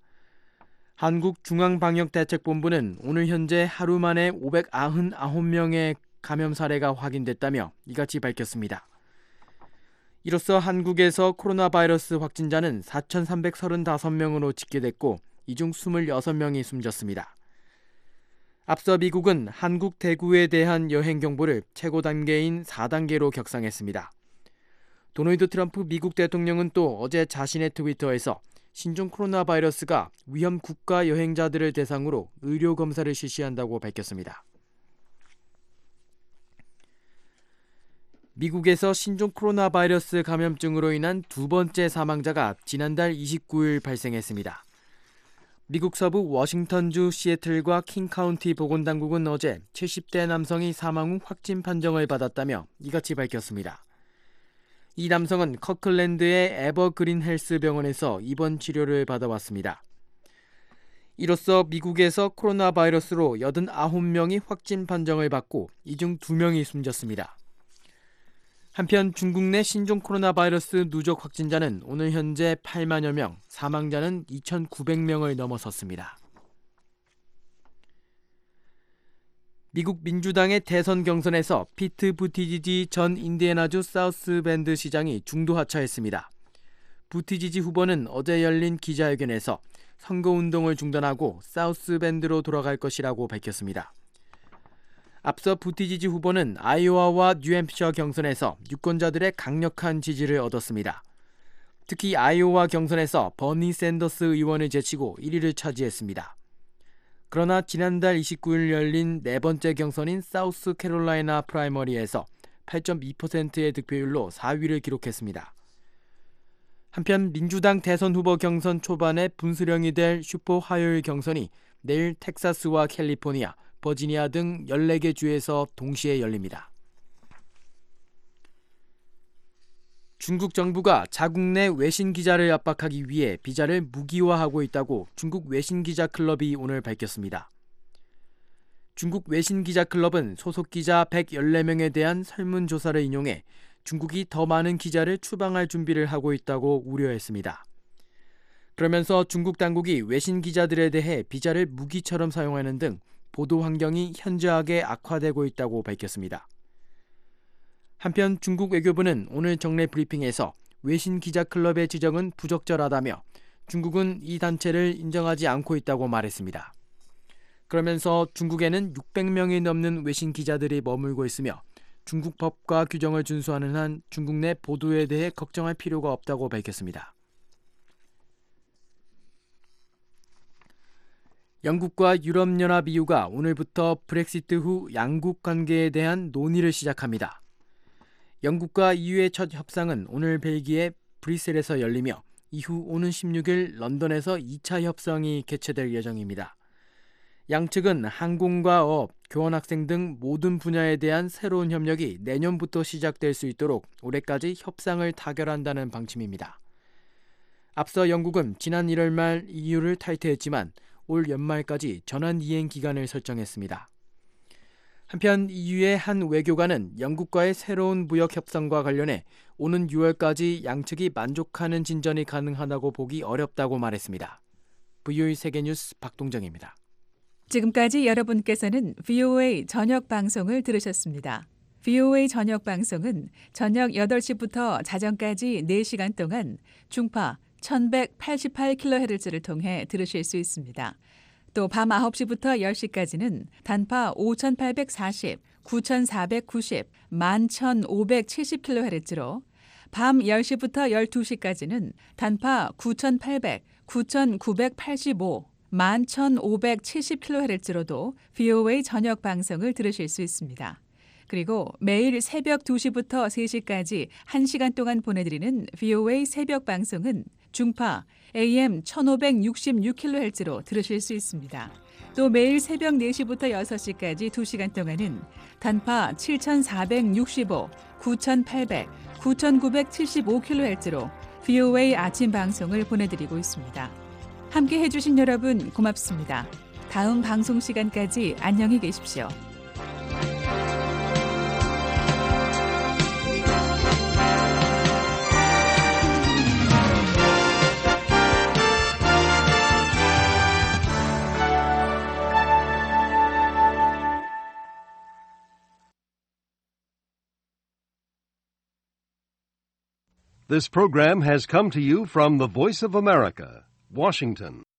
한국중앙방역대책본부는 오늘 현재 하루 만에 오백구십구 명의 감염 사례가 확인됐다며 이같이 밝혔습니다. 이로써 한국에서 코로나 바이러스 확진자는 사천삼백삼십오 명으로 집계됐고 이 중 이십육 명이 숨졌습니다. 앞서 미국은 한국 대구에 대한 여행 경보를 최고 단계인 사 단계로 격상했습니다. 도널드 트럼프 미국 대통령은 또 어제 자신의 트위터에서 신종 코로나 바이러스가 위험 국가 여행자들을 대상으로 의료 검사를 실시한다고 밝혔습니다. 미국에서 신종 코로나 바이러스 감염증으로 인한 두 번째 사망자가 지난달 이십구일 발생했습니다. 미국 서부 워싱턴주 시애틀과 킹카운티 보건당국은 어제 칠십 대 남성이 사망 후 확진 판정을 받았다며 이같이 밝혔습니다. 이 남성은 커클랜드의 에버그린 헬스 병원에서 입원 치료를 받아왔습니다. 이로써 미국에서 코로나 바이러스로 여든아홉 명이 확진 판정을 받고 이 중 두 명이 숨졌습니다. 한편 중국 내 신종 코로나 바이러스 누적 확진자는 오늘 현재 팔만여 명, 사망자는 이천구백 명을 넘어섰습니다. 미국 민주당의 대선 경선에서 피트 부티지지 전 인디애나주 사우스밴드 시장이 중도 하차했습니다. 부티지지 후보는 어제 열린 기자회견에서 선거운동을 중단하고 사우스밴드로 돌아갈 것이라고 밝혔습니다. 앞서 부티지지 후보는 아이오와와 뉴햄프셔 경선에서 유권자들의 강력한 지지를 얻었습니다. 특히 아이오와 경선에서 버니 샌더스 의원을 제치고 일 위를 차지했습니다. 그러나 지난달 이십구일 열린 네 번째 경선인 사우스캐롤라이나 프라이머리에서 팔 점 이 퍼센트의 득표율로 사 위를 기록했습니다. 한편 민주당 대선 후보 경선 초반에 분수령이 될 슈퍼 화요일 경선이 내일 텍사스와 캘리포니아, 버지니아 등 열네 개 주에서 동시에 열립니다. 중국 정부가 자국 내 외신 기자를 압박하기 위해 비자를 무기화하고 있다고 중국 외신 기자 클럽이 오늘 밝혔습니다. 중국 외신 기자 클럽은 소속 기자 백십사 명에 대한 설문조사를 인용해 중국이 더 많은 기자를 추방할 준비를 하고 있다고 우려했습니다. 그러면서 중국 당국이 외신 기자들에 대해 비자를 무기처럼 사용하는 등 보도 환경이 현저하게 악화되고 있다고 밝혔습니다. 한편 중국 외교부는 오늘 정례 브리핑에서 외신 기자 클럽의 지적은 부적절하다며 중국은 이 단체를 인정하지 않고 있다고 말했습니다. 그러면서 중국에는 육백 명이 넘는 외신 기자들이 머물고 있으며 중국 법과 규정을 준수하는 한 중국 내 보도에 대해 걱정할 필요가 없다고 밝혔습니다. 영국과 유럽연합 이유가 오늘부터 브렉시트 후 양국 관계에 대한 논의를 시작합니다. 영국과 이유의 첫 협상은 오늘 벨기에 브뤼셀에서 열리며 이후 오는 십육일 런던에서 이 차 협상이 개최될 예정입니다. 양측은 항공과 업, 교환학생 등 모든 분야에 대한 새로운 협력이 내년부터 시작될 수 있도록 올해까지 협상을 타결한다는 방침입니다. 앞서 영국은 지난 일월 말 이유를 탈퇴했지만 올 연말까지 전환 이행 기간을 설정했습니다. 한편 이유의 한 외교관은 영국과의 새로운 무역 협상과 관련해 오는 유월까지 양측이 만족하는 진전이 가능하다고 보기 어렵다고 말했습니다. 브이오에이 세계뉴스 박동정입니다. 지금까지 여러분께서는 브이오에이 저녁 방송을 들으셨습니다. 브이오에이 저녁 방송은 저녁 여덟 시부터 자정까지 네 시간 동안 중파 천백팔십팔 킬로헤르츠를 통해 들으실 수 있습니다. 또 밤 아홉 시부터 열 시까지는 단파 오천팔백사십, 구천사백구십, 만 천오백칠십 킬로헤르츠로 밤 열 시부터 열두 시까지는 단파 구천팔백, 구천구백팔십오, 만 천오백칠십 킬로헤르츠로도 브이오에이 저녁 방송을 들으실 수 있습니다. 그리고 매일 새벽 두 시부터 세 시까지 한 시간 동안 보내드리는 브이오에이 새벽 방송은 중파 에이엠 천오백육십육 킬로헤르츠로 들으실 수 있습니다. 또 매일 새벽 네 시부터 여섯 시까지 두 시간 동안은 단파 칠천사백육십오, 구천팔백, 구천구백칠십오 킬로헤르츠로 브이오에이 아침 방송을 보내드리고 있습니다. 함께 해주신 여러분 고맙습니다. 다음 방송 시간까지 안녕히 계십시오. This program has come to you from the Voice of America, Washington.